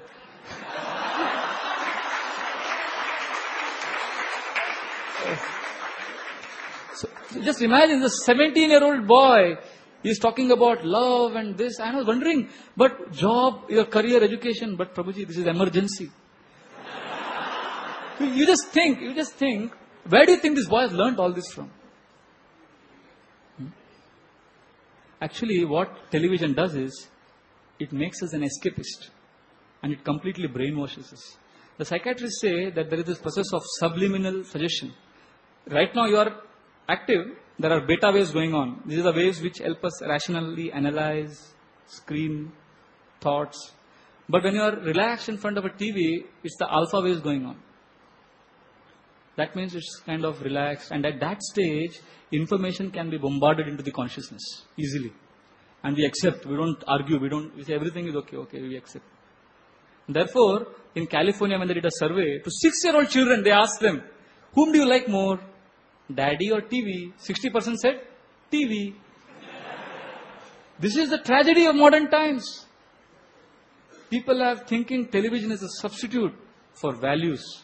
So just imagine the seventeen-year-old boy is talking about love and this. I was wondering, but job, your career, education, but Prabhuji, this is emergency. you, you just think, you just think, where do you think this boy has learned all this from? Hmm? Actually, what television does is, it makes us an escapist. And it completely brainwashes us. The psychiatrists say that there is this process of subliminal suggestion. Right now you are active, there are beta waves going on. These are the waves which help us rationally analyze, screen, thoughts. But when you are relaxed in front of a T V, it's the alpha waves going on. That means it's kind of relaxed, and at that stage, information can be bombarded into the consciousness easily. And we accept, we don't argue, we don't, we say everything is okay, okay, we accept. Therefore, in California, when they did a survey to six-year-old children, they asked them, whom do you like more, daddy or T V? sixty percent said, T V. This is the tragedy of modern times. People are thinking television is a substitute for values.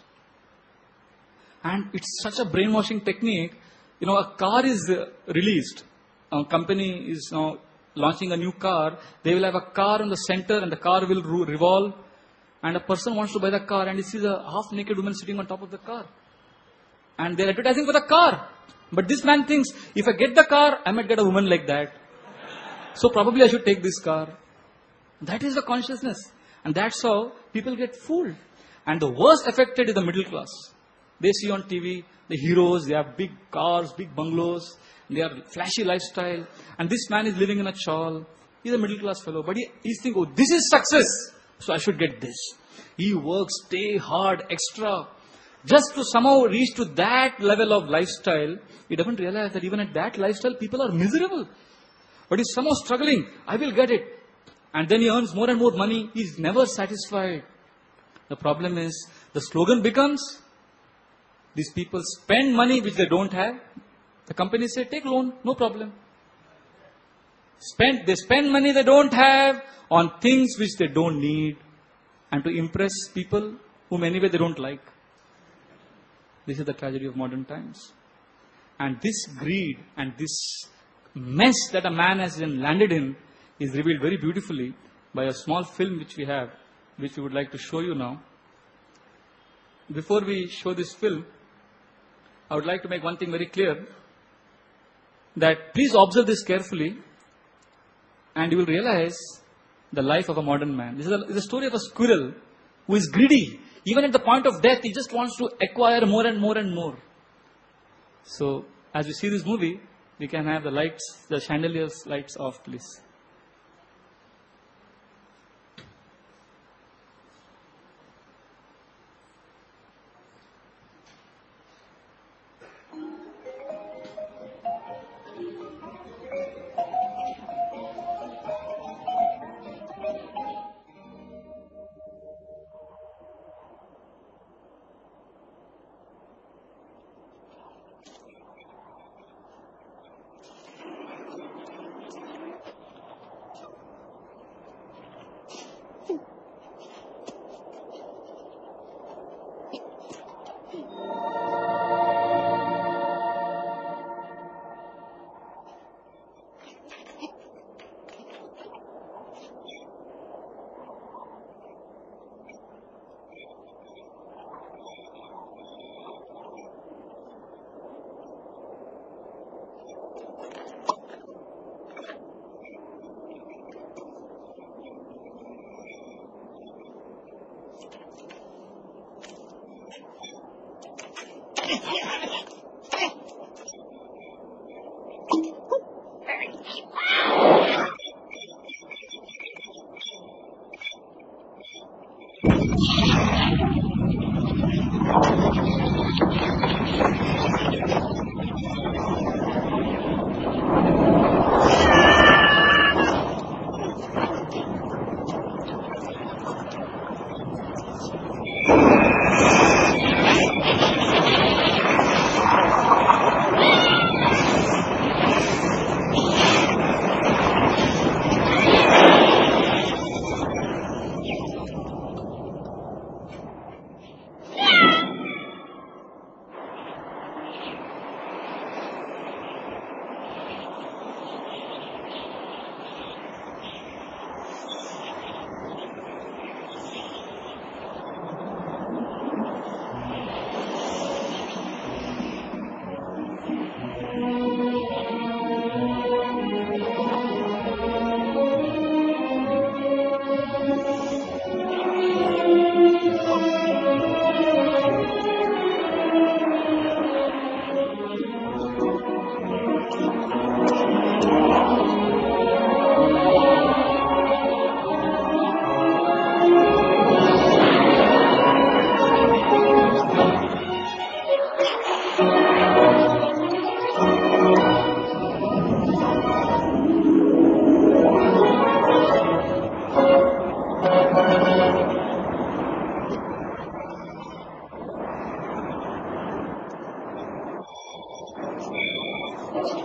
And it's such a brainwashing technique. You know, a car is uh, released. A company is now launching a new car. They will have a car in the center and the car will ro- revolve. And a person wants to buy the car and he sees a half-naked woman sitting on top of the car. And they're advertising for the car. But this man thinks, if I get the car, I might get a woman like that. So probably I should take this car. That is the consciousness. And that's how people get fooled. And the worst affected is the middle class. They see on T V, the heroes, they have big cars, big bungalows, they are flashy lifestyle. And this man is living in a chawl. He's a middle class fellow. But he, he's thinking, oh, this is success. So I should get this. He works, stay hard, extra. Just to somehow reach to that level of lifestyle, he doesn't realize that even at that lifestyle, people are miserable. But he's somehow struggling. I will get it. And then he earns more and more money. He's never satisfied. The problem is, the slogan becomes, these people spend money which they don't have. The companies say, take loan, no problem. Spend, they spend money they don't have on things which they don't need. And to impress people whom anyway they don't like. This is the tragedy of modern times. And this greed and this mess that a man has landed in is revealed very beautifully by a small film which we have, which we would like to show you now. Before we show this film, I would like to make one thing very clear, that please observe this carefully and you will realize the life of a modern man. This is a, this is a story of a squirrel who is greedy. Even at the point of death, he just wants to acquire more and more and more. So, as we see this movie, we can have the lights, the chandeliers lights off, please.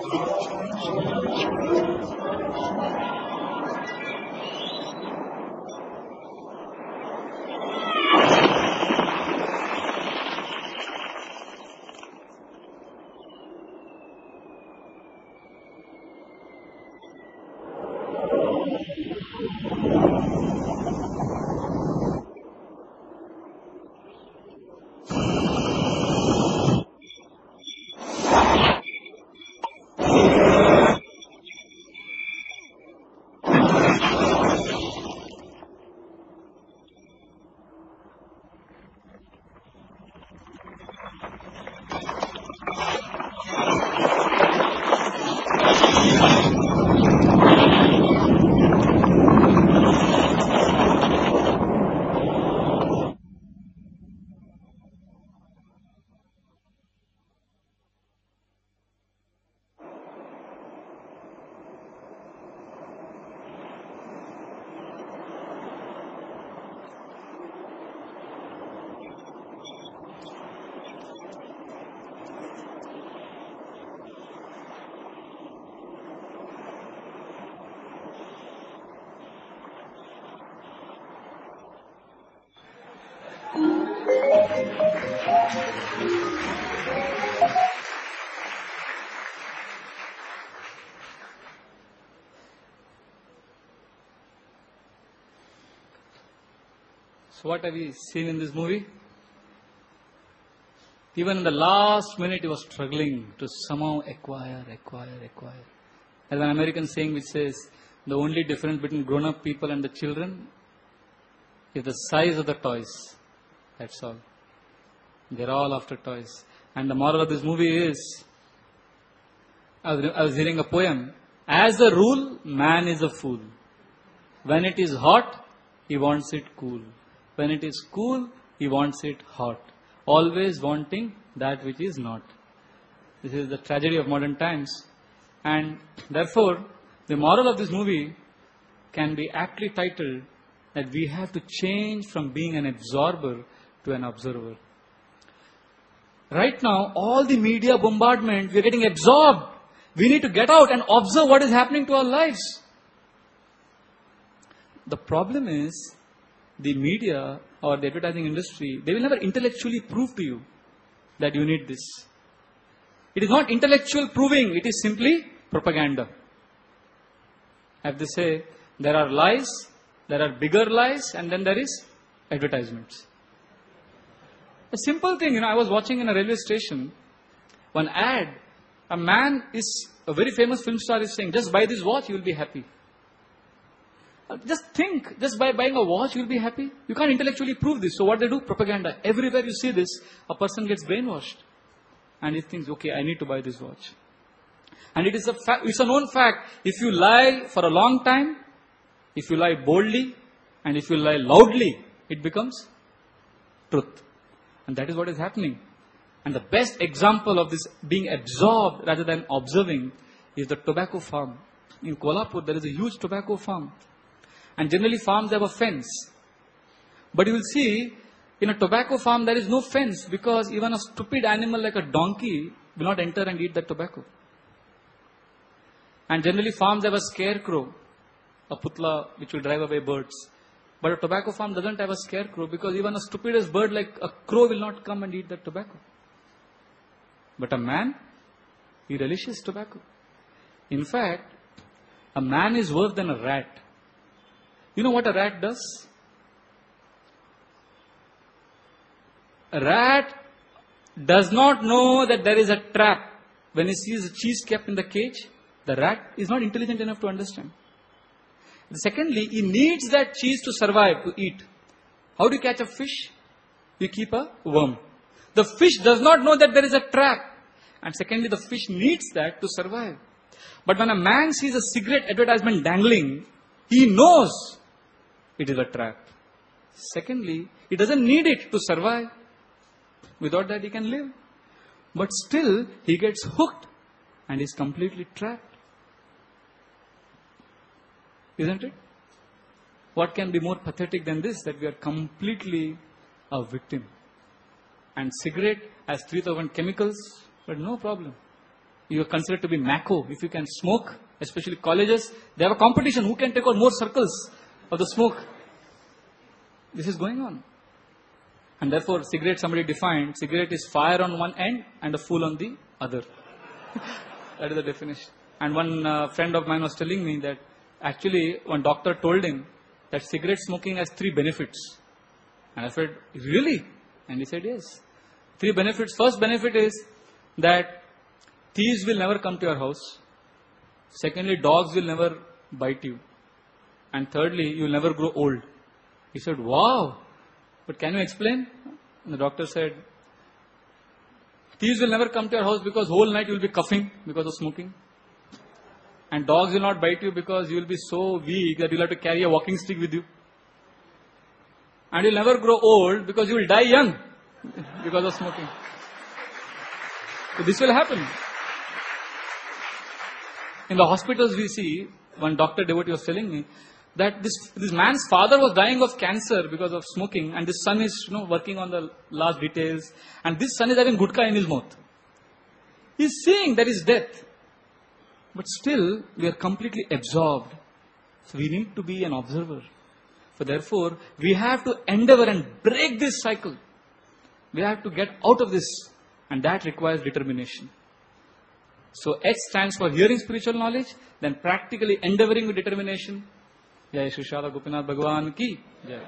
So what have we seen in this movie? Even in the last minute he was struggling to somehow acquire, acquire, acquire. There's an American saying which says, the only difference between grown-up people and the children is the size of the toys. That's all. They're all after toys. And the moral of this movie is, I was, I was hearing a poem. As a rule, man is a fool. When it is hot, he wants it cool. When it is cool, he wants it hot. Always wanting that which is not. This is the tragedy of modern times. And therefore, the moral of this movie can be aptly titled that we have to change from being an absorber to an observer. Right now, all the media bombardment, we are getting absorbed. We need to get out and observe what is happening to our lives. The problem is, the media or the advertising industry, they will never intellectually prove to you that you need this. It is not intellectual proving, it is simply propaganda. As they say, there are lies, there are bigger lies, and then there is advertisements. A simple thing, you know, I was watching in a railway station, one ad, a man is, a very famous film star is saying, just buy this watch, you will be happy. Just think, just by buying a watch, you will be happy. You can't intellectually prove this. So what they do? Propaganda. Everywhere you see this, a person gets brainwashed. And he thinks, okay, I need to buy this watch. And it is a fa- it's a known fact. If you lie for a long time, if you lie boldly, and if you lie loudly, it becomes truth. And that is what is happening. And the best example of this being absorbed rather than observing is the tobacco farm. In Kolhapur, there is a huge tobacco farm. And generally farms have a fence. But you will see, in a tobacco farm there is no fence because even a stupid animal like a donkey will not enter and eat that tobacco. And generally farms have a scarecrow, a putla which will drive away birds. But a tobacco farm doesn't have a scarecrow because even a stupidest bird like a crow will not come and eat that tobacco. But a man, he relishes tobacco. In fact, a man is worse than a rat. You know what a rat does? A rat does not know that there is a trap. When he sees a cheese kept in the cage, the rat is not intelligent enough to understand. Secondly, he needs that cheese to survive, to eat. How do you catch a fish? You keep a worm. The fish does not know that there is a trap. And secondly, the fish needs that to survive. But when a man sees a cigarette advertisement dangling, he knows it is a trap. Secondly, he doesn't need it to survive. Without that, he can live. But still, he gets hooked and is completely trapped. Isn't it? What can be more pathetic than this? That we are completely a victim. And cigarette has three thousand chemicals, but no problem. You are considered to be Mako. If you can smoke, especially colleges, they have a competition. Who can take out more circles of the smoke? This is going on. And therefore, cigarette, somebody defined, cigarette is fire on one end and a fool on the other. That is the definition. And one uh, friend of mine was telling me that actually one doctor told him that cigarette smoking has three benefits. And I said, really? And he said, yes. Three benefits. First benefit is that thieves will never come to your house. Secondly, dogs will never bite you. And thirdly, you will never grow old. He said, wow. But can you explain? And the doctor said, thieves will never come to your house because whole night you will be coughing because of smoking. And dogs will not bite you because you will be so weak that you will have to carry a walking stick with you. And you will never grow old because you will die young because of smoking. So this will happen. In the hospitals we see, one doctor devotee was telling me, that this, this man's father was dying of cancer because of smoking, and this son is, you know, working on the last details, and this son is having gutka in his mouth. He is seeing there is death, but still we are completely absorbed. So we need to be an observer. So therefore, we have to endeavor and break this cycle. We have to get out of this, and that requires determination. So H stands for hearing spiritual knowledge, then practically endeavoring with determination. Jai Shri Srila Gopinath Bhagwan ki Jai.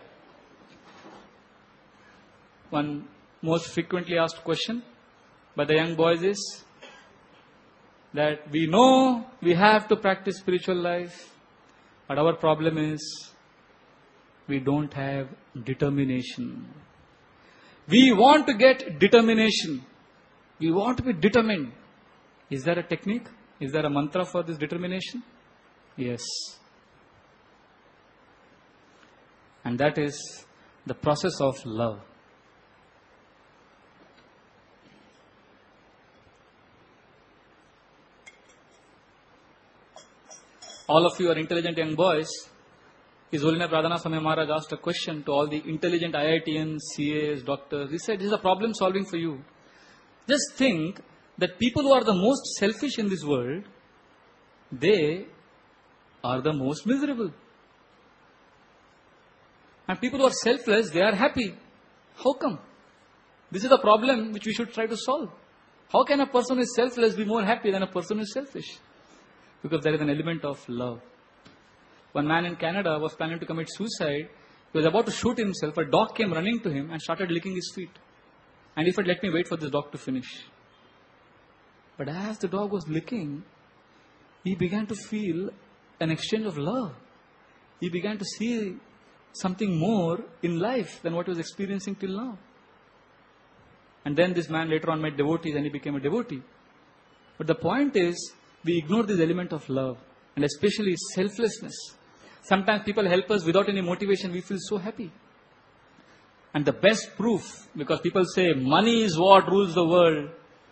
One most frequently asked question by the young boys is that we know we have to practice spiritual life, but our problem is we don't have determination. We want to get determination. We want to be determined. Is there a technique? Is there a mantra for this determination? Yes. And that is the process of love. All of you are intelligent young boys. His Holiness Pradhana Swami Maharaj asked a question to all the intelligent I I T Ns, C As, doctors. He said, this is a problem solving for you. Just think that people who are the most selfish in this world, they are the most miserable. And people who are selfless, they are happy. How come? This is a problem which we should try to solve. How can a person who is selfless be more happy than a person who is selfish? Because there is an element of love. One man in Canada was planning to commit suicide. He was about to shoot himself. A dog came running to him and started licking his feet. And he said, let me wait for this dog to finish. But as the dog was licking, he began to feel an exchange of love. He began to see something more in life than what he was experiencing till now. And then this man later on met devotees and he became a devotee. But the point is, we ignore this element of love and especially selflessness. Sometimes people help us without any motivation, we feel so happy. And the best proof, because people say money is what rules the world.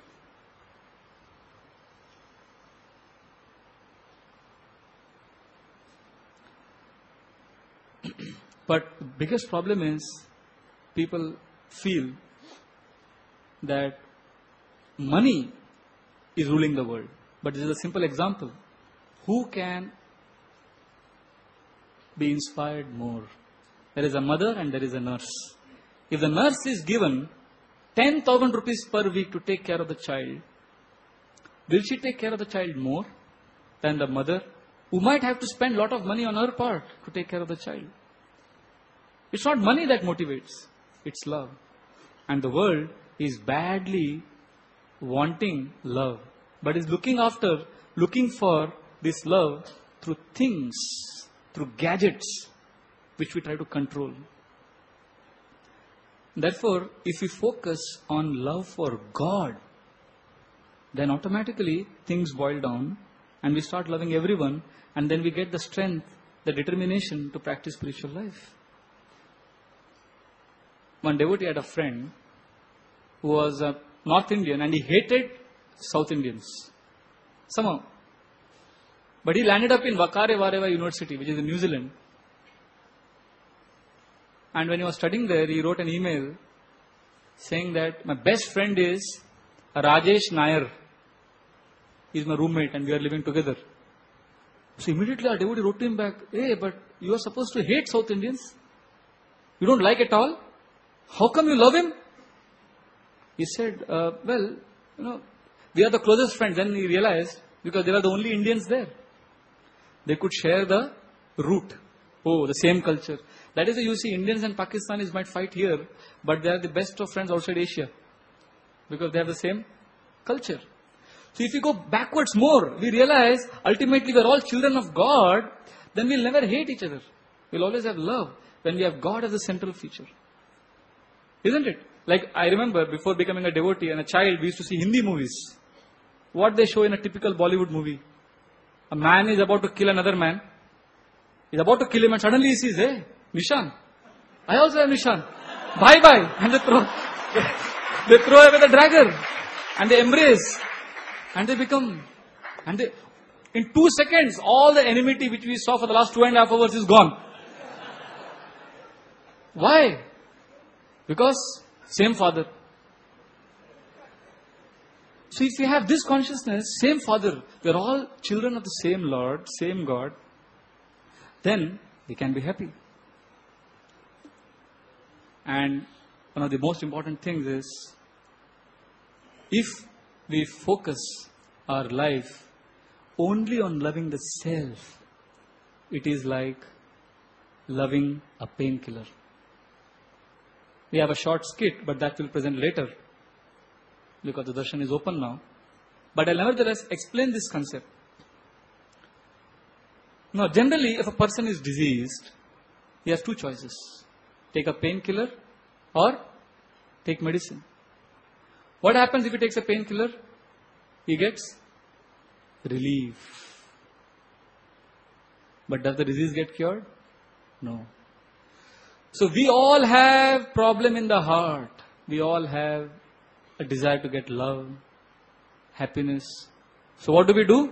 But the biggest problem is people feel that money is ruling the world. But this is a simple example. Who can be inspired more? There is a mother and there is a nurse. If the nurse is given ten thousand rupees per week to take care of the child, will she take care of the child more than the mother, who might have to spend a lot of money on her part to take care of the child? It's not money that motivates, it's love. And the world is badly wanting love, but is looking after, looking for this love through things, through gadgets, which we try to control. Therefore, if we focus on love for God, then automatically things boil down and we start loving everyone, and then we get the strength, the determination to practice spiritual life. One devotee had a friend who was a North Indian and he hated South Indians somehow. But he landed up in Wakare Vareva University, which is in New Zealand. And when he was studying there, he wrote an email saying that my best friend is Rajesh Nair. He's my roommate and we are living together. So immediately our devotee wrote to him back, hey, but you are supposed to hate South Indians. You don't like at all. How come you love him? He said, uh, well, you know, we are the closest friends. Then he realized, because they were the only Indians there. They could share the root. Oh, the same culture. That is why you see Indians and Pakistanis might fight here, but they are the best of friends outside Asia. Because they have the same culture. So if we go backwards more, we realize ultimately we are all children of God, then we'll never hate each other. We'll always have love when we have God as a central feature. Isn't it? Like I remember before becoming a devotee and a child, we used to see Hindi movies. What they show in a typical Bollywood movie. A man is about to kill another man. He's about to kill him and suddenly he sees, hey, Nishan. I also have Nishan. Bye bye. And they throw, they throw away the dagger. And they embrace. And they become, and they, in two seconds, all the enmity which we saw for the last two and a half hours is gone. Why? Because same Father. So if we have this consciousness, same Father, we are all children of the same Lord, same God, then we can be happy. And one of the most important things is, if we focus our life only on loving the self, it is like loving a painkiller. We have a short skit, but that will present later because the darshan is open now. But I'll nevertheless explain this concept. Now, generally, if a person is diseased, he has two choices. Take a painkiller or take medicine. What happens if he takes a painkiller? He gets relief. But does the disease get cured? No. So we all have problem in the heart. We all have a desire to get love, happiness. So what do we do?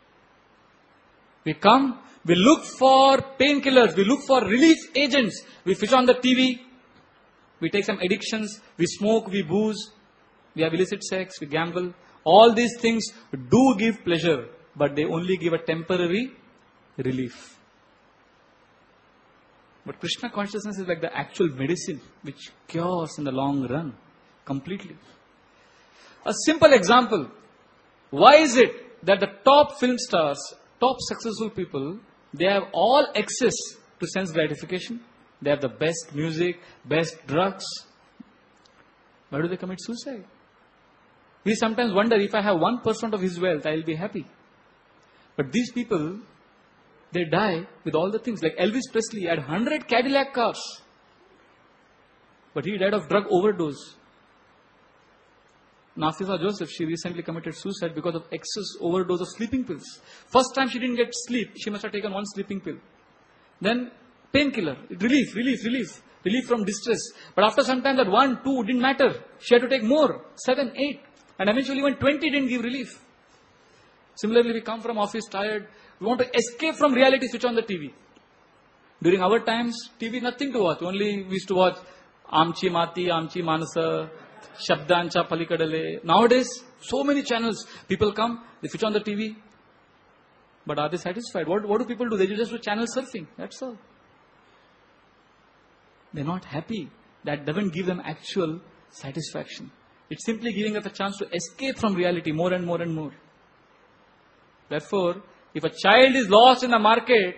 We come, we look for painkillers, we look for relief agents. We switch on the T V, we take some addictions, we smoke, we booze, we have illicit sex, we gamble. All these things do give pleasure, but they only give a temporary relief. But Krishna consciousness is like the actual medicine which cures in the long run completely. A simple example. Why is it that the top film stars, top successful people, they have all access to sense gratification? They have the best music, best drugs. Why do they commit suicide? We sometimes wonder, if I have one percent of his wealth, I will be happy. But these people, they die with all the things. Like Elvis Presley had one hundred Cadillac cars. But he died of drug overdose. Nafisa Joseph, she recently committed suicide because of excess overdose of sleeping pills. First time she didn't get sleep, she must have taken one sleeping pill. Then painkiller, relief, relief, relief, relief from distress. But after some time that one, two didn't matter. She had to take more, seven, eight. And eventually even twenty didn't give relief. Similarly, we come from office tired. We want to escape from reality, switch on the T V. During our times, T V nothing to watch. Only we used to watch Amchi Mati, Amchi Manasa, Shabdancha Palikadale. Nowadays, so many channels. People come, they switch on the T V. But are they satisfied? What, what do people do? They just do channel surfing. That's all. They're not happy. That doesn't give them actual satisfaction. It's simply giving us a chance to escape from reality more and more and more. Therefore, if a child is lost in the market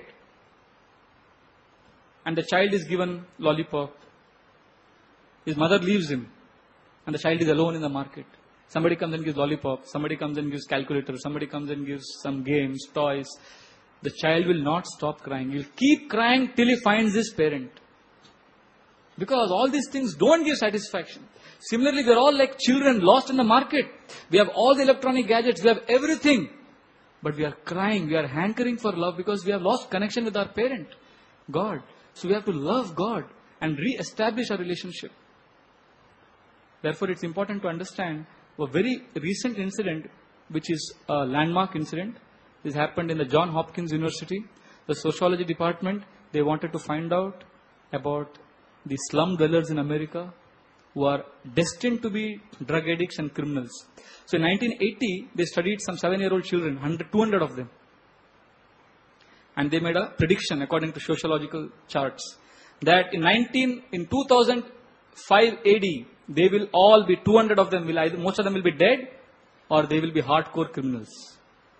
and the child is given lollipop, his mother leaves him and the child is alone in the market. Somebody comes and gives lollipop, somebody comes and gives calculator, somebody comes and gives some games, toys. The child will not stop crying. He will keep crying till he finds his parent. Because all these things don't give satisfaction. Similarly, we are all like children lost in the market. We have all the electronic gadgets, we have everything. But we are crying, we are hankering for love because we have lost connection with our parent, God. So we have to love God and re-establish our relationship. Therefore, it's important to understand a very recent incident, which is a landmark incident. This happened in the Johns Hopkins University. The sociology department, they wanted to find out about the slum dwellers in America. who are destined to be drug addicts and criminals. So in nineteen eighty, they studied some seven-year-old children, one hundred, two hundred of them. And they made a prediction according to sociological charts that in nineteen in two thousand five A D, they will all be, two hundred of them will either, most of them will be dead or they will be hardcore criminals.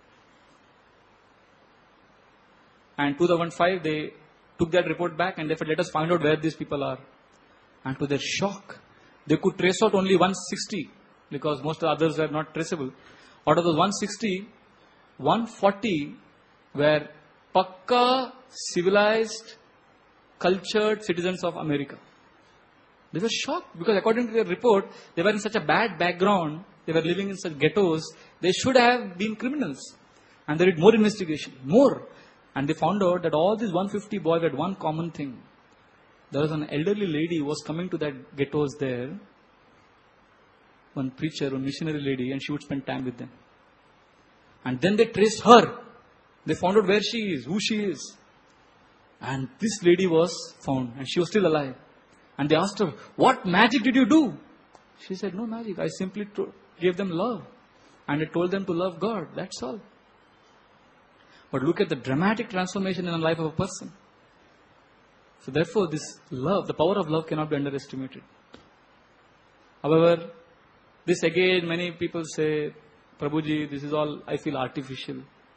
And two thousand five, they took that report back and they said, let us find out where these people are. And to their shock, they could trace out only one hundred sixty because most of the others were not traceable. Out of those one hundred sixty, one hundred forty were Pakka, civilized, cultured citizens of America. They were shocked because according to their report, they were in such a bad background, they were living in such ghettos, they should have been criminals. And they did more investigation, more. And they found out that all these one hundred fifty boys had one common thing. There was an elderly lady who was coming to that ghettos there, one preacher, one missionary lady, and she would spend time with them. And then they traced her. They found out where she is, who she is. And this lady was found and she was still alive. And they asked her, what magic did you do? She said, no magic. I simply to- gave them love. And I told them to love God. That's all. But look at the dramatic transformation in the life of a person. So therefore, this love, the power of love cannot be underestimated. However, this again, many people say, Prabhuji, this is all, I feel artificial.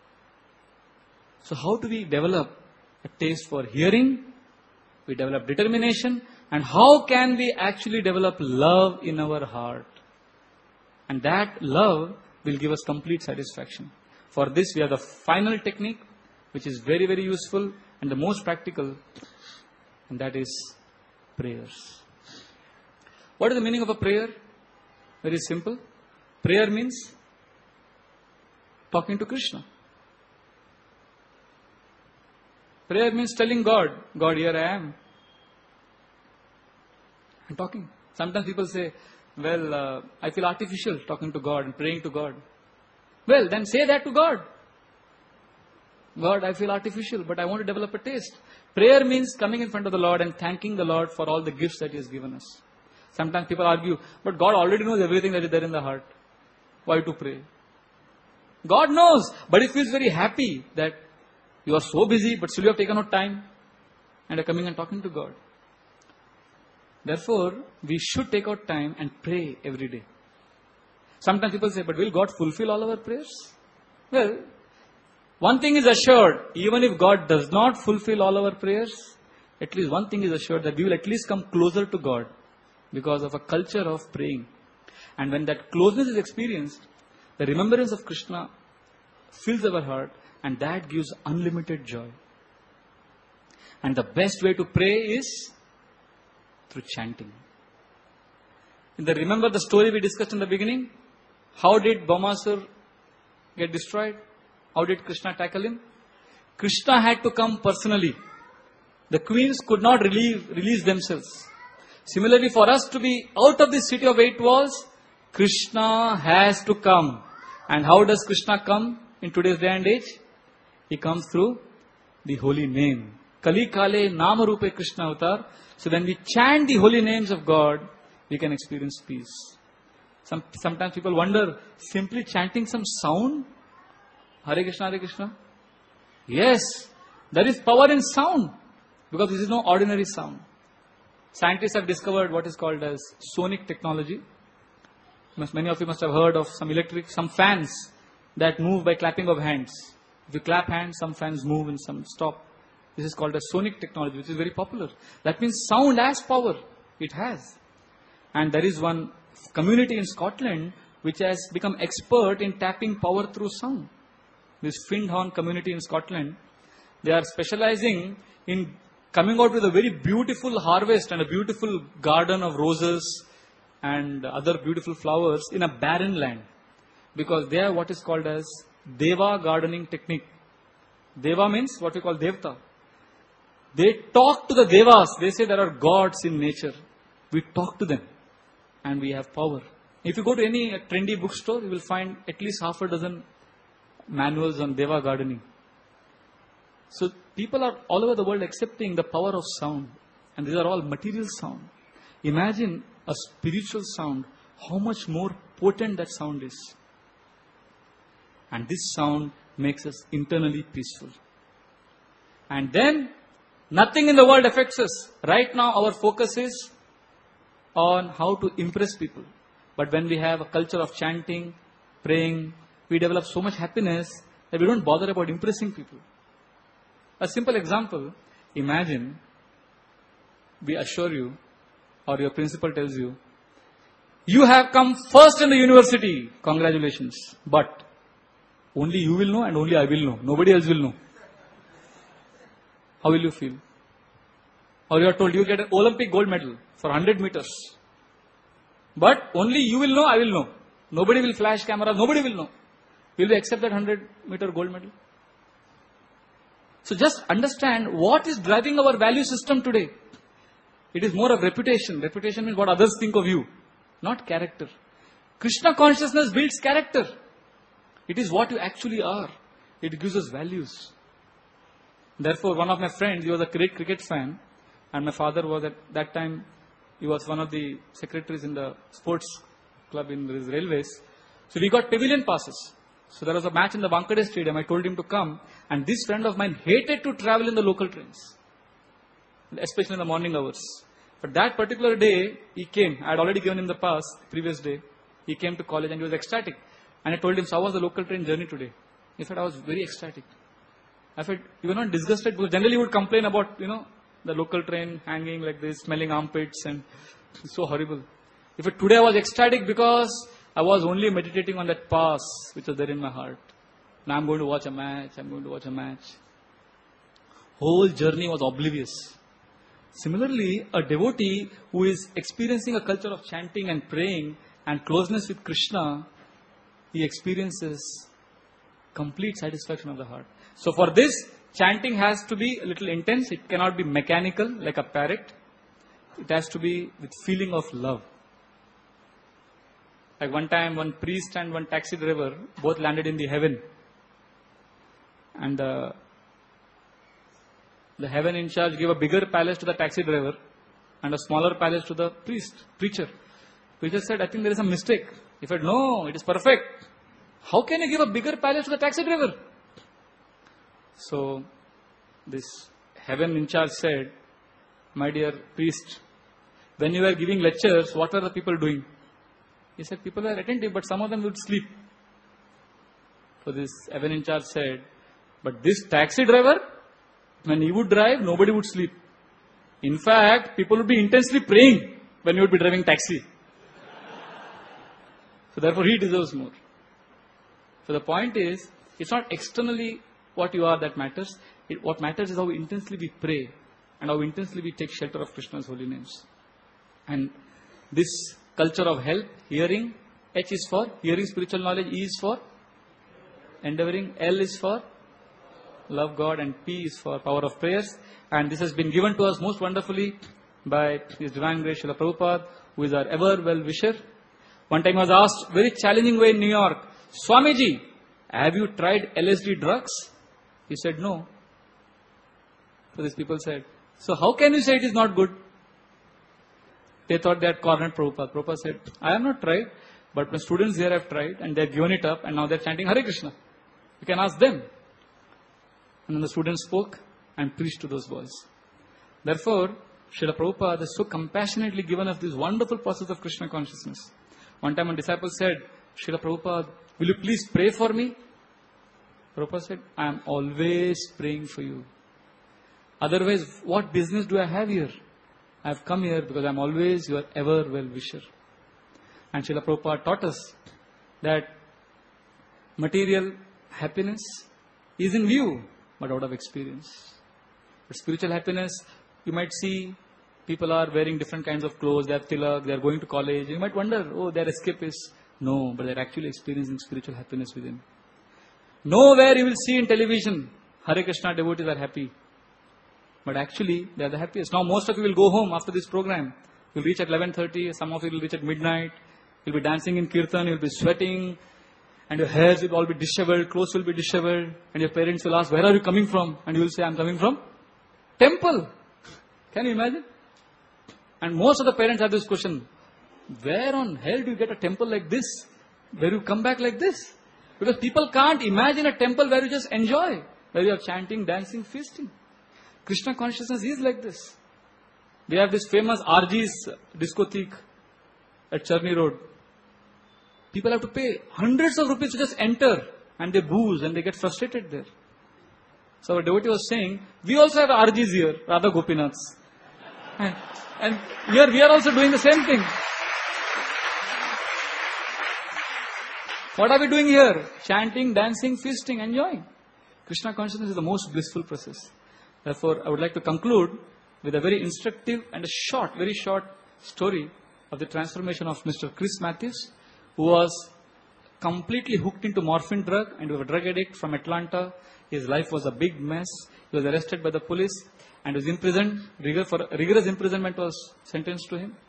So how do we develop a taste for hearing? We develop determination. And how can we actually develop love in our heart? And that love will give us complete satisfaction. For this, we have the final technique, which is very, very useful and the most practical. And that is prayers. What is the meaning of a prayer? Very simple. Prayer means talking to Krishna. Prayer means telling God, God, here I am. I'm talking. Sometimes people say, well, uh, I feel artificial talking to God and praying to God. Well, then say that to God. God, I feel artificial, but I want to develop a taste. Prayer means coming in front of the Lord and thanking the Lord for all the gifts that He has given us. Sometimes people argue, but God already knows everything that is there in the heart. Why to pray? God knows, but He feels very happy that you are so busy, but still you have taken out time and are coming and talking to God. Therefore, we should take out time and pray every day. Sometimes people say, but will God fulfill all our prayers? Well, one thing is assured, even if God does not fulfill all our prayers, at least one thing is assured, that we will at least come closer to God because of a culture of praying. And when that closeness is experienced, the remembrance of Krishna fills our heart, and that gives unlimited joy. And the best way to pray is through chanting. In the, remember the story we discussed in the beginning? How did Bhaumasura get destroyed? How did Krishna tackle him? Krishna had to come personally. The queens could not relieve, release themselves. Similarly, for us to be out of this city of eight walls, Krishna has to come. And how does Krishna come in today's day and age? He comes through the holy name. Kali Kale Nama Rupe Krishna Avatar. So when we chant the holy names of God, we can experience peace. Some, sometimes people wonder, simply chanting some sound? Hare Krishna, Hare Krishna? Yes, there is power in sound. Because this is no ordinary sound. Scientists have discovered what is called as sonic technology. Many of you must have heard of some electric, some fans that move by clapping of hands. If you clap hands, some fans move and some stop. This is called a sonic technology, which is very popular. That means sound has power. It has. And there is one community in Scotland which has become expert in tapping power through sound. This Findhorn community in Scotland, they are specializing in coming out with a very beautiful harvest and a beautiful garden of roses and other beautiful flowers in a barren land. Because they have what is called as Deva gardening technique. Deva means what we call Devta. They talk to the Devas. They say there are gods in nature. We talk to them and we have power. If you go to any trendy bookstore, you will find at least half a dozen manuals on Deva gardening. So people are all over the world accepting the power of sound. And these are all material sound. Imagine a spiritual sound, how much more potent that sound is. And this sound makes us internally peaceful. And then, nothing in the world affects us. Right now, our focus is on how to impress people. But when we have a culture of chanting, praying, we develop so much happiness that we don't bother about impressing people. A simple example, imagine, we assure you, or your principal tells you, you have come first in the university, congratulations, but only you will know and only I will know, nobody else will know. How will you feel? Or you are told you get an Olympic gold medal for one hundred meters. But only you will know, I will know. Nobody will flash cameras, nobody will know. Will we accept that one hundred meter gold medal? So just understand what is driving our value system today. It is more of reputation. Reputation means what others think of you, not character. Krishna consciousness builds character. It is what you actually are. It gives us values. Therefore, one of my friends, he was a great cricket fan, and my father was at that time, he was one of the secretaries in the sports club in the railways. So we got pavilion passes. So there was a match in the Wankhede Stadium. I told him to come, and this friend of mine hated to travel in the local trains, especially in the morning hours. But that particular day, he came. I had already given him the pass previous day. He came to college and he was ecstatic. And I told him, so how was the local train journey today? He said, I was very ecstatic. I said, you were not disgusted? Because generally you would complain about, you know, the local train hanging like this, smelling armpits, and it's so horrible. If it, today I was ecstatic because I was only meditating on that pass which was there in my heart. Now I'm going to watch a match, I'm going to watch a match. Whole journey was oblivious. Similarly, a devotee who is experiencing a culture of chanting and praying and closeness with Krishna, he experiences complete satisfaction of the heart. So for this, chanting has to be a little intense. It cannot be mechanical like a parrot. It has to be with feeling of love. Like one time, one priest and one taxi driver both landed in the heaven. And uh, the heaven in charge gave a bigger palace to the taxi driver and a smaller palace to the priest, preacher. Preacher said, I think there is a mistake. He said, no, it is perfect. How can you give a bigger palace to the taxi driver? So, this heaven in charge said, my dear priest, when you were giving lectures, what were the people doing? He said, people were attentive, but some of them would sleep. So this heaven in charge said, but this taxi driver, when he would drive, nobody would sleep. In fact, people would be intensely praying when he would be driving taxi. So therefore, he deserves more. So the point is, it's not externally what you are that matters. It, what matters is how intensely we pray and how intensely we take shelter of Krishna's holy names. And this culture of help, hearing, H is for hearing spiritual knowledge, E is for endeavoring, L is for love God, and P is for power of prayers. And this has been given to us most wonderfully by His Divine Grace Srila Prabhupada, who is our ever well-wisher. One time I was asked, very challenging way in New York, Swamiji, have you tried L S D drugs? He said, no. So these people said, so how can you say it is not good? They thought they had cornered Prabhupada. Prabhupada said, I have not tried, but my students here have tried and they have given it up and now they are chanting Hare Krishna. You can ask them. And then the students spoke and preached to those boys. Therefore, Srila Prabhupada has so compassionately given us this wonderful process of Krishna consciousness. One time a disciple said, Srila Prabhupada, will you please pray for me? Prabhupada said, I am always praying for you. Otherwise, what business do I have here? I have come here because I am always your ever well-wisher. And Srila Prabhupada taught us that material happiness is in view, but out of experience. But spiritual happiness, you might see people are wearing different kinds of clothes, they have tilak, they are going to college. You might wonder, oh, they are escapists. No, but they are actually experiencing spiritual happiness within. Nowhere you will see in television, Hare Krishna devotees are happy. But actually, they are the happiest. Now most of you will go home after this program. You will reach at eleven thirty, some of you will reach at midnight. You will be dancing in kirtan, you will be sweating, and your hairs will all be disheveled, clothes will be disheveled, and your parents will ask, where are you coming from? And you will say, I am coming from temple. Can you imagine? And most of the parents have this question, Where on hell do you get a temple like this, where you come back like this? Because people can't imagine a temple where you just enjoy, where you are chanting, dancing, feasting. Krishna consciousness is like this. We have this famous R G's discotheque at Charni Road. People have to pay hundreds of rupees to just enter, and they booze and they get frustrated there. So our devotee was saying, we also have R Gs here, Radha Gopinaths. And, and here we are also doing the same thing. What are we doing here? Chanting, dancing, feasting, enjoying. Krishna consciousness is the most blissful process. Therefore, I would like to conclude with a very instructive and a short, very short story of the transformation of Mister Chris Matthews, who was completely hooked into morphine drug and was a drug addict from Atlanta. His life was a big mess. He was arrested by the police and was imprisoned. Rigor for, rigorous imprisonment was sentenced to him.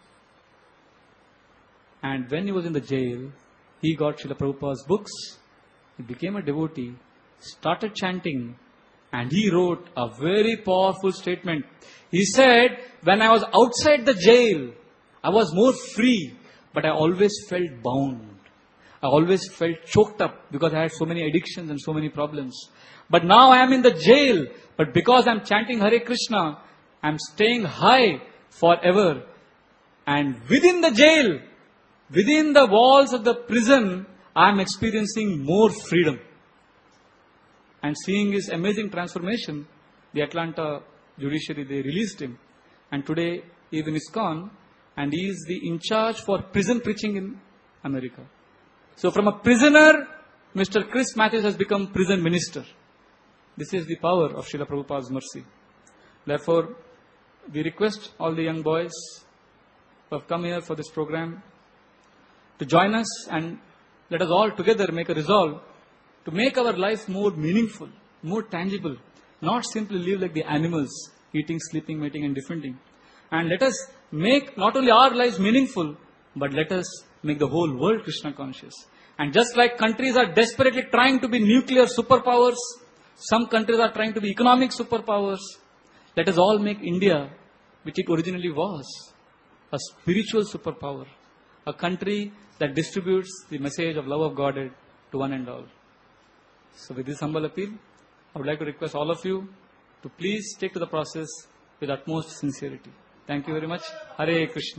And when he was in the jail, he got Srila Prabhupada's books. He became a devotee, started chanting, and he wrote a very powerful statement. He said, when I was outside the jail, I was more free, but I always felt bound. I always felt choked up because I had so many addictions and so many problems. But now I am in the jail, but because I am chanting Hare Krishna, I am staying high forever. And within the jail, within the walls of the prison, I am experiencing more freedom. And seeing his amazing transformation, the Atlanta judiciary, they released him. And today he is in ISKCON, and he is the in charge for prison preaching in America. So from a prisoner, Mister Chris Matthews has become prison minister. This is the power of Srila Prabhupada's mercy. Therefore, we request all the young boys who have come here for this program to join us, and let us all together make a resolve to make our life more meaningful, more tangible, not simply live like the animals, eating, sleeping, mating and defending. And let us make not only our lives meaningful, but let us make the whole world Krishna conscious. And just like countries are desperately trying to be nuclear superpowers, some countries are trying to be economic superpowers, let us all make India, which it originally was, a spiritual superpower, a country that distributes the message of love of Godhead to one and all. So with this humble appeal, I would like to request all of you to please take to the process with utmost sincerity. Thank you very much. Hare Krishna.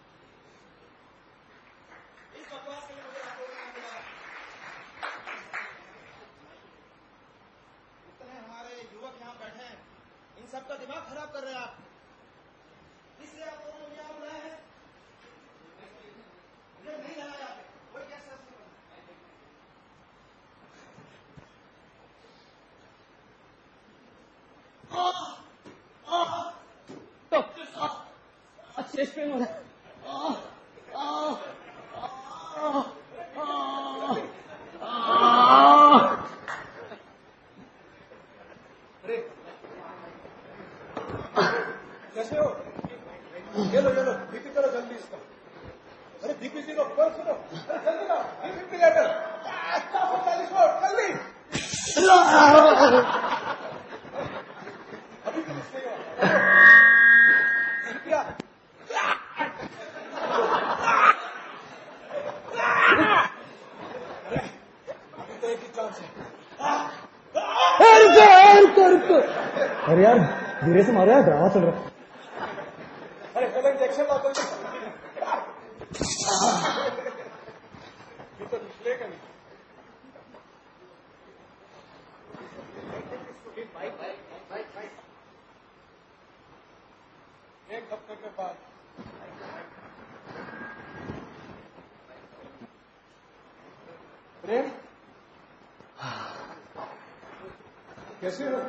Chest pain हो रहा है कैसे हो? ये लो ये लो BP करो जल्दी इसका. अरे बीपी जी लो पर्स लो. अरे जल्दी लो बीपी लेटर. अच्छा पैंतालीस वोट जल्दी. अभी भी नहीं हो. क्या? अरे अभी तो एक ही चांस है. रुको रुको अरे यार धीरे से मारो यार ड्रामा चल रहा है. अरे पहले इंजेक्शन ला दो. ये तो निकलेगा नहीं. एक हफ्ते के बाद प्रेम कैसे हो?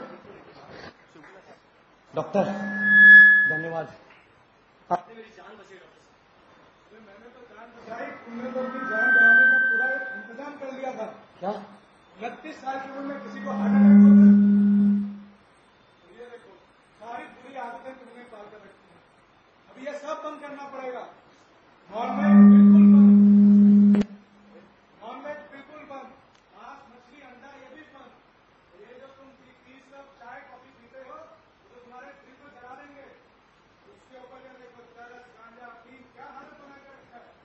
डॉक्टर धन्यवाद. आपने मेरी जान बचाई डॉक्टर साहब. मैंने तो जान बचाई. तुमने तो अपनी जान बचाने का पूरा इंतजाम कर लिया था. क्या? उनतीस साल की उम्र में किसी को हार्ट अटैक होता है? ये देखो सारी बुरी आदतें तुमने पाल कर रखी हैं. अभी ये सब बंद करना पड़ेगा. नॉनवेज बिल्कुल बंद. नॉनवेज बिल्कुल बंद. मांस मछली अंडा ये भी बंद. ये जो तुम तीस लोग चाय कॉफी पीते हो तो तुम्हारे दिल को जला देंगे. उसके ऊपर ये देखो चरस गांजा पी क्या हालत बना के रखा है.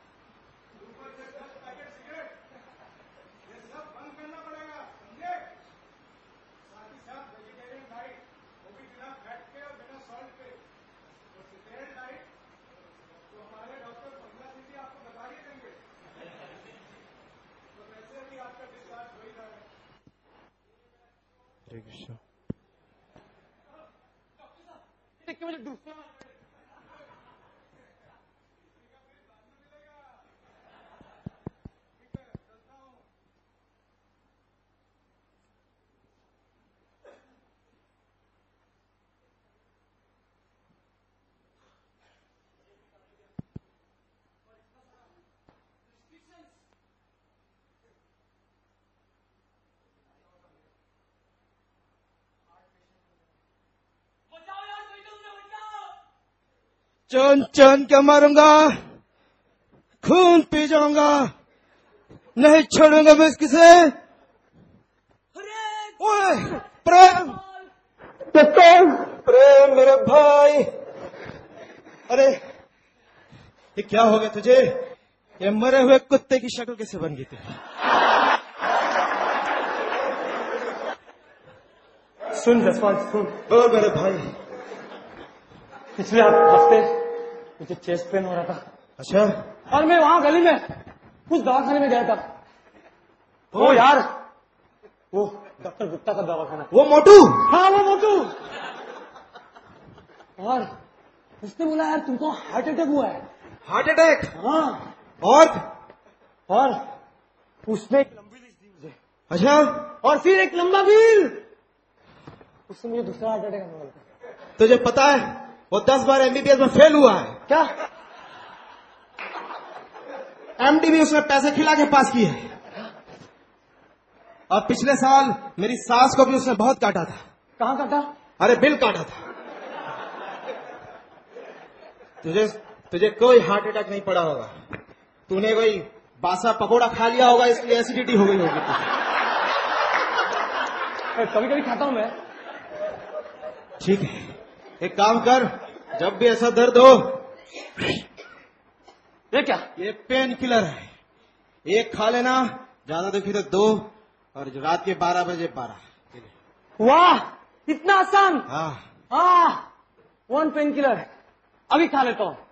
हरे कृष्ण। मुझे दूसरा चन चन के मारूंगा, खून पी जाऊंगा, नहीं छोड़ूंगा मैं किसे। ओए प्रेम, प्रेम मेरे भाई। अरे ये क्या हो गया तुझे? ये मरे हुए कुत्ते की शक्ल कैसे बन गई थी? सुन जसपाल सुन, ओ मेरे भाई। पिछले हफ्ते मुझे चेस्ट पेन हो रहा था अच्छा, और मैं वहां गली में उस दवाखाने में गया था। वो यार, वो डॉक्टर गुप्ता का दवाखाना। वो मोटू। हाँ वो मोटू। और उसने बोला यार तुमको हार्ट अटैक हुआ है। Heart attack? हाँ। और और उसने एक लंबी लिस्ट दी मुझे। अच्छा, और फिर एक लंबा बिल। उससे मुझे दूसरा हार्ट अटैक आने वाला था। तुझे पता है वो दस बार एमबीबीएस में फेल हुआ है। क्या? एमडी भी उसने पैसे खिला के पास की है। और पिछले साल मेरी सास को भी उसने बहुत काटा था। कहाँ काटा? अरे बिल काटा था। तुझे तुझे कोई हार्ट अटैक नहीं पड़ा होगा। तूने कोई बासा पकोड़ा खा लिया होगा, इसलिए एसिडिटी हो गई होगी। कभी कभी खाता हूँ मैं। ठीक है, एक काम कर, जब भी ऐसा दर्द हो, ये क्या? ये पेन किलर है, एक खा लेना, ज्यादा दुखी तो दो, और जो रात के बारह बजे बारह। वाह, इतना आसान। हाँ हाँ, वन पेन किलर अभी खा लेता हूँ।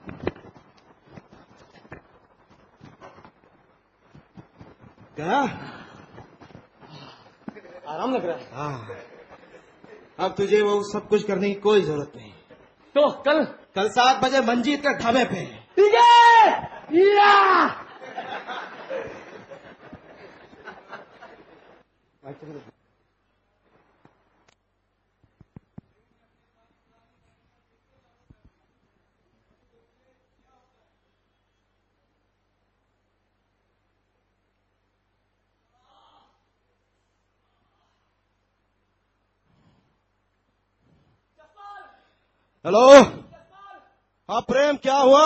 क्या? आराम लग रहा है। हाँ, अब तुझे वो सब कुछ करने की कोई जरूरत नहीं। तो कल कल सात बजे मंजीत के ढाबे पे। ठीक है। या! हेलो। हाँ प्रेम, क्या हुआ?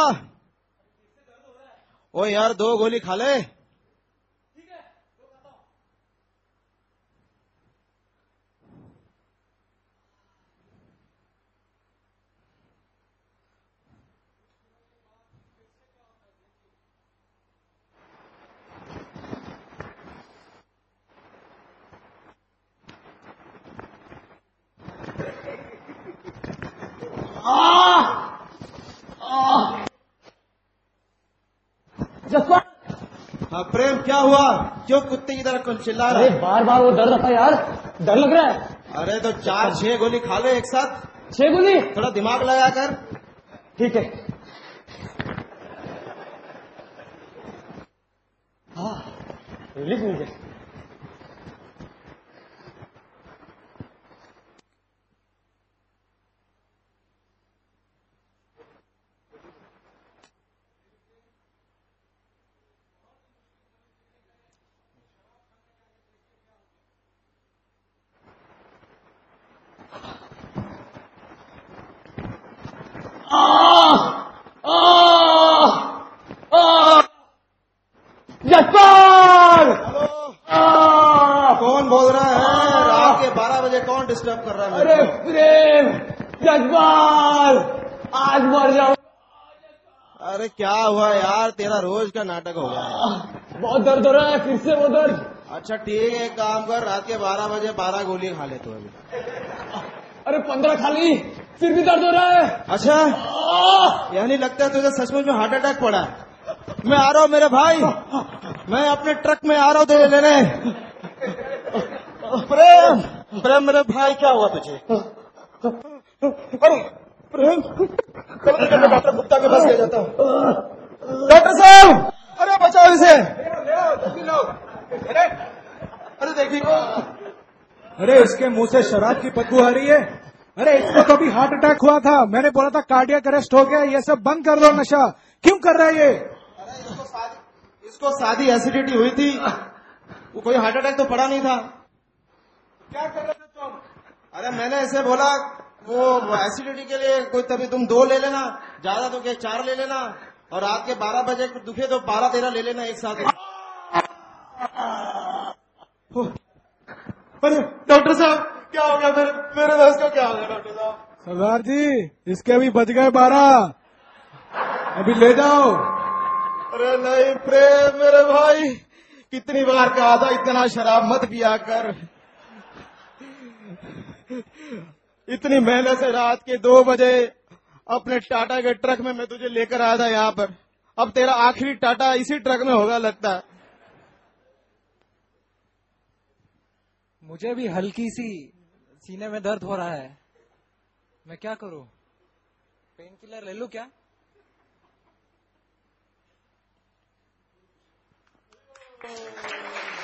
ओ यार, दो गोली खा ले। जसपाल। हाँ प्रेम, क्या हुआ? क्यों कुत्ते की तरह कौन चिल्ला रहा अरे है? बार बार वो दर्द आता है यार, डर लग रहा है। अरे तो चार छह गोली खा ले एक साथ। छह गोली? थोड़ा दिमाग लगा कर। ठीक है। हाँ, रिलीफ मिल गया। जसपाल! कौन बोल रहा है? रात के बारह बजे कौन डिस्टर्ब कर रहा है? अरे प्रेम, जसपाल, आज मर जाऊं। अरे क्या हुआ यार, तेरा रोज का नाटक हो गया है। बहुत दर्द हो रहा है, फिर से वो दर्द। अच्छा ठीक है, एक काम कर, रात के बारह बजे बारह गोली खा ले तू अभी। अरे पंद्रह खा ली, फिर भी दर्द हो रहा है। अच्छा, यानी लगता है तुझे सचमुच में हार्ट अटैक पड़ा है। मैं आ रहा हूँ मेरे भाई, मैं अपने ट्रक में आ रहा हूँ तुझे लेने। प्रेम, अरे मेरे भाई क्या हुआ तुझे? अरे प्रेम, चलो निकल, मैं डॉक्टर गुप्ता के पास ले जाता हूँ। डॉक्टर साहब, अरे बचाओ इसे। अरे अरे देखिए, अरे इसके मुंह से शराब की बदबू आ रही है। अरे इसको तो अभी हार्ट अटैक हुआ था, मैंने बोला था कार्डियक अरेस्ट हो गया, ये सब बंद कर दो नशा, क्यों कर रहा है ये? अरे इसको शादी इसको शादी एसिडिटी हुई थी, वो कोई हार्ट अटैक तो पड़ा नहीं था। क्या कर रहे थे तुम? अरे मैंने ऐसे बोला, वो एसिडिटी के लिए कोई तभी तुम दो ले लेना, ज्यादा तो क्या चार ले लेना, और रात के बारह बजे दुखे तो बारह तेरह ले लेना एक साथ। अरे डॉक्टर साहब क्या हो गया, मेरे मेरे दोस्त को क्या हो गया डॉक्टर साहब? सरदार जी, इसके अभी बच गए बारह, अभी ले जाओ। अरे नहीं प्रेम मेरे भाई, कितनी बार कहा था इतना शराब मत पिया कर। इतनी मेहनत से रात के दो बजे अपने टाटा के ट्रक में मैं तुझे लेकर आया था यहाँ पर, अब तेरा आखिरी टाटा इसी ट्रक में होगा लगता है। मुझे भी हल्की सी सीने में दर्द हो रहा है, मैं क्या करूं? पेन किलर ले लूं क्या? Oh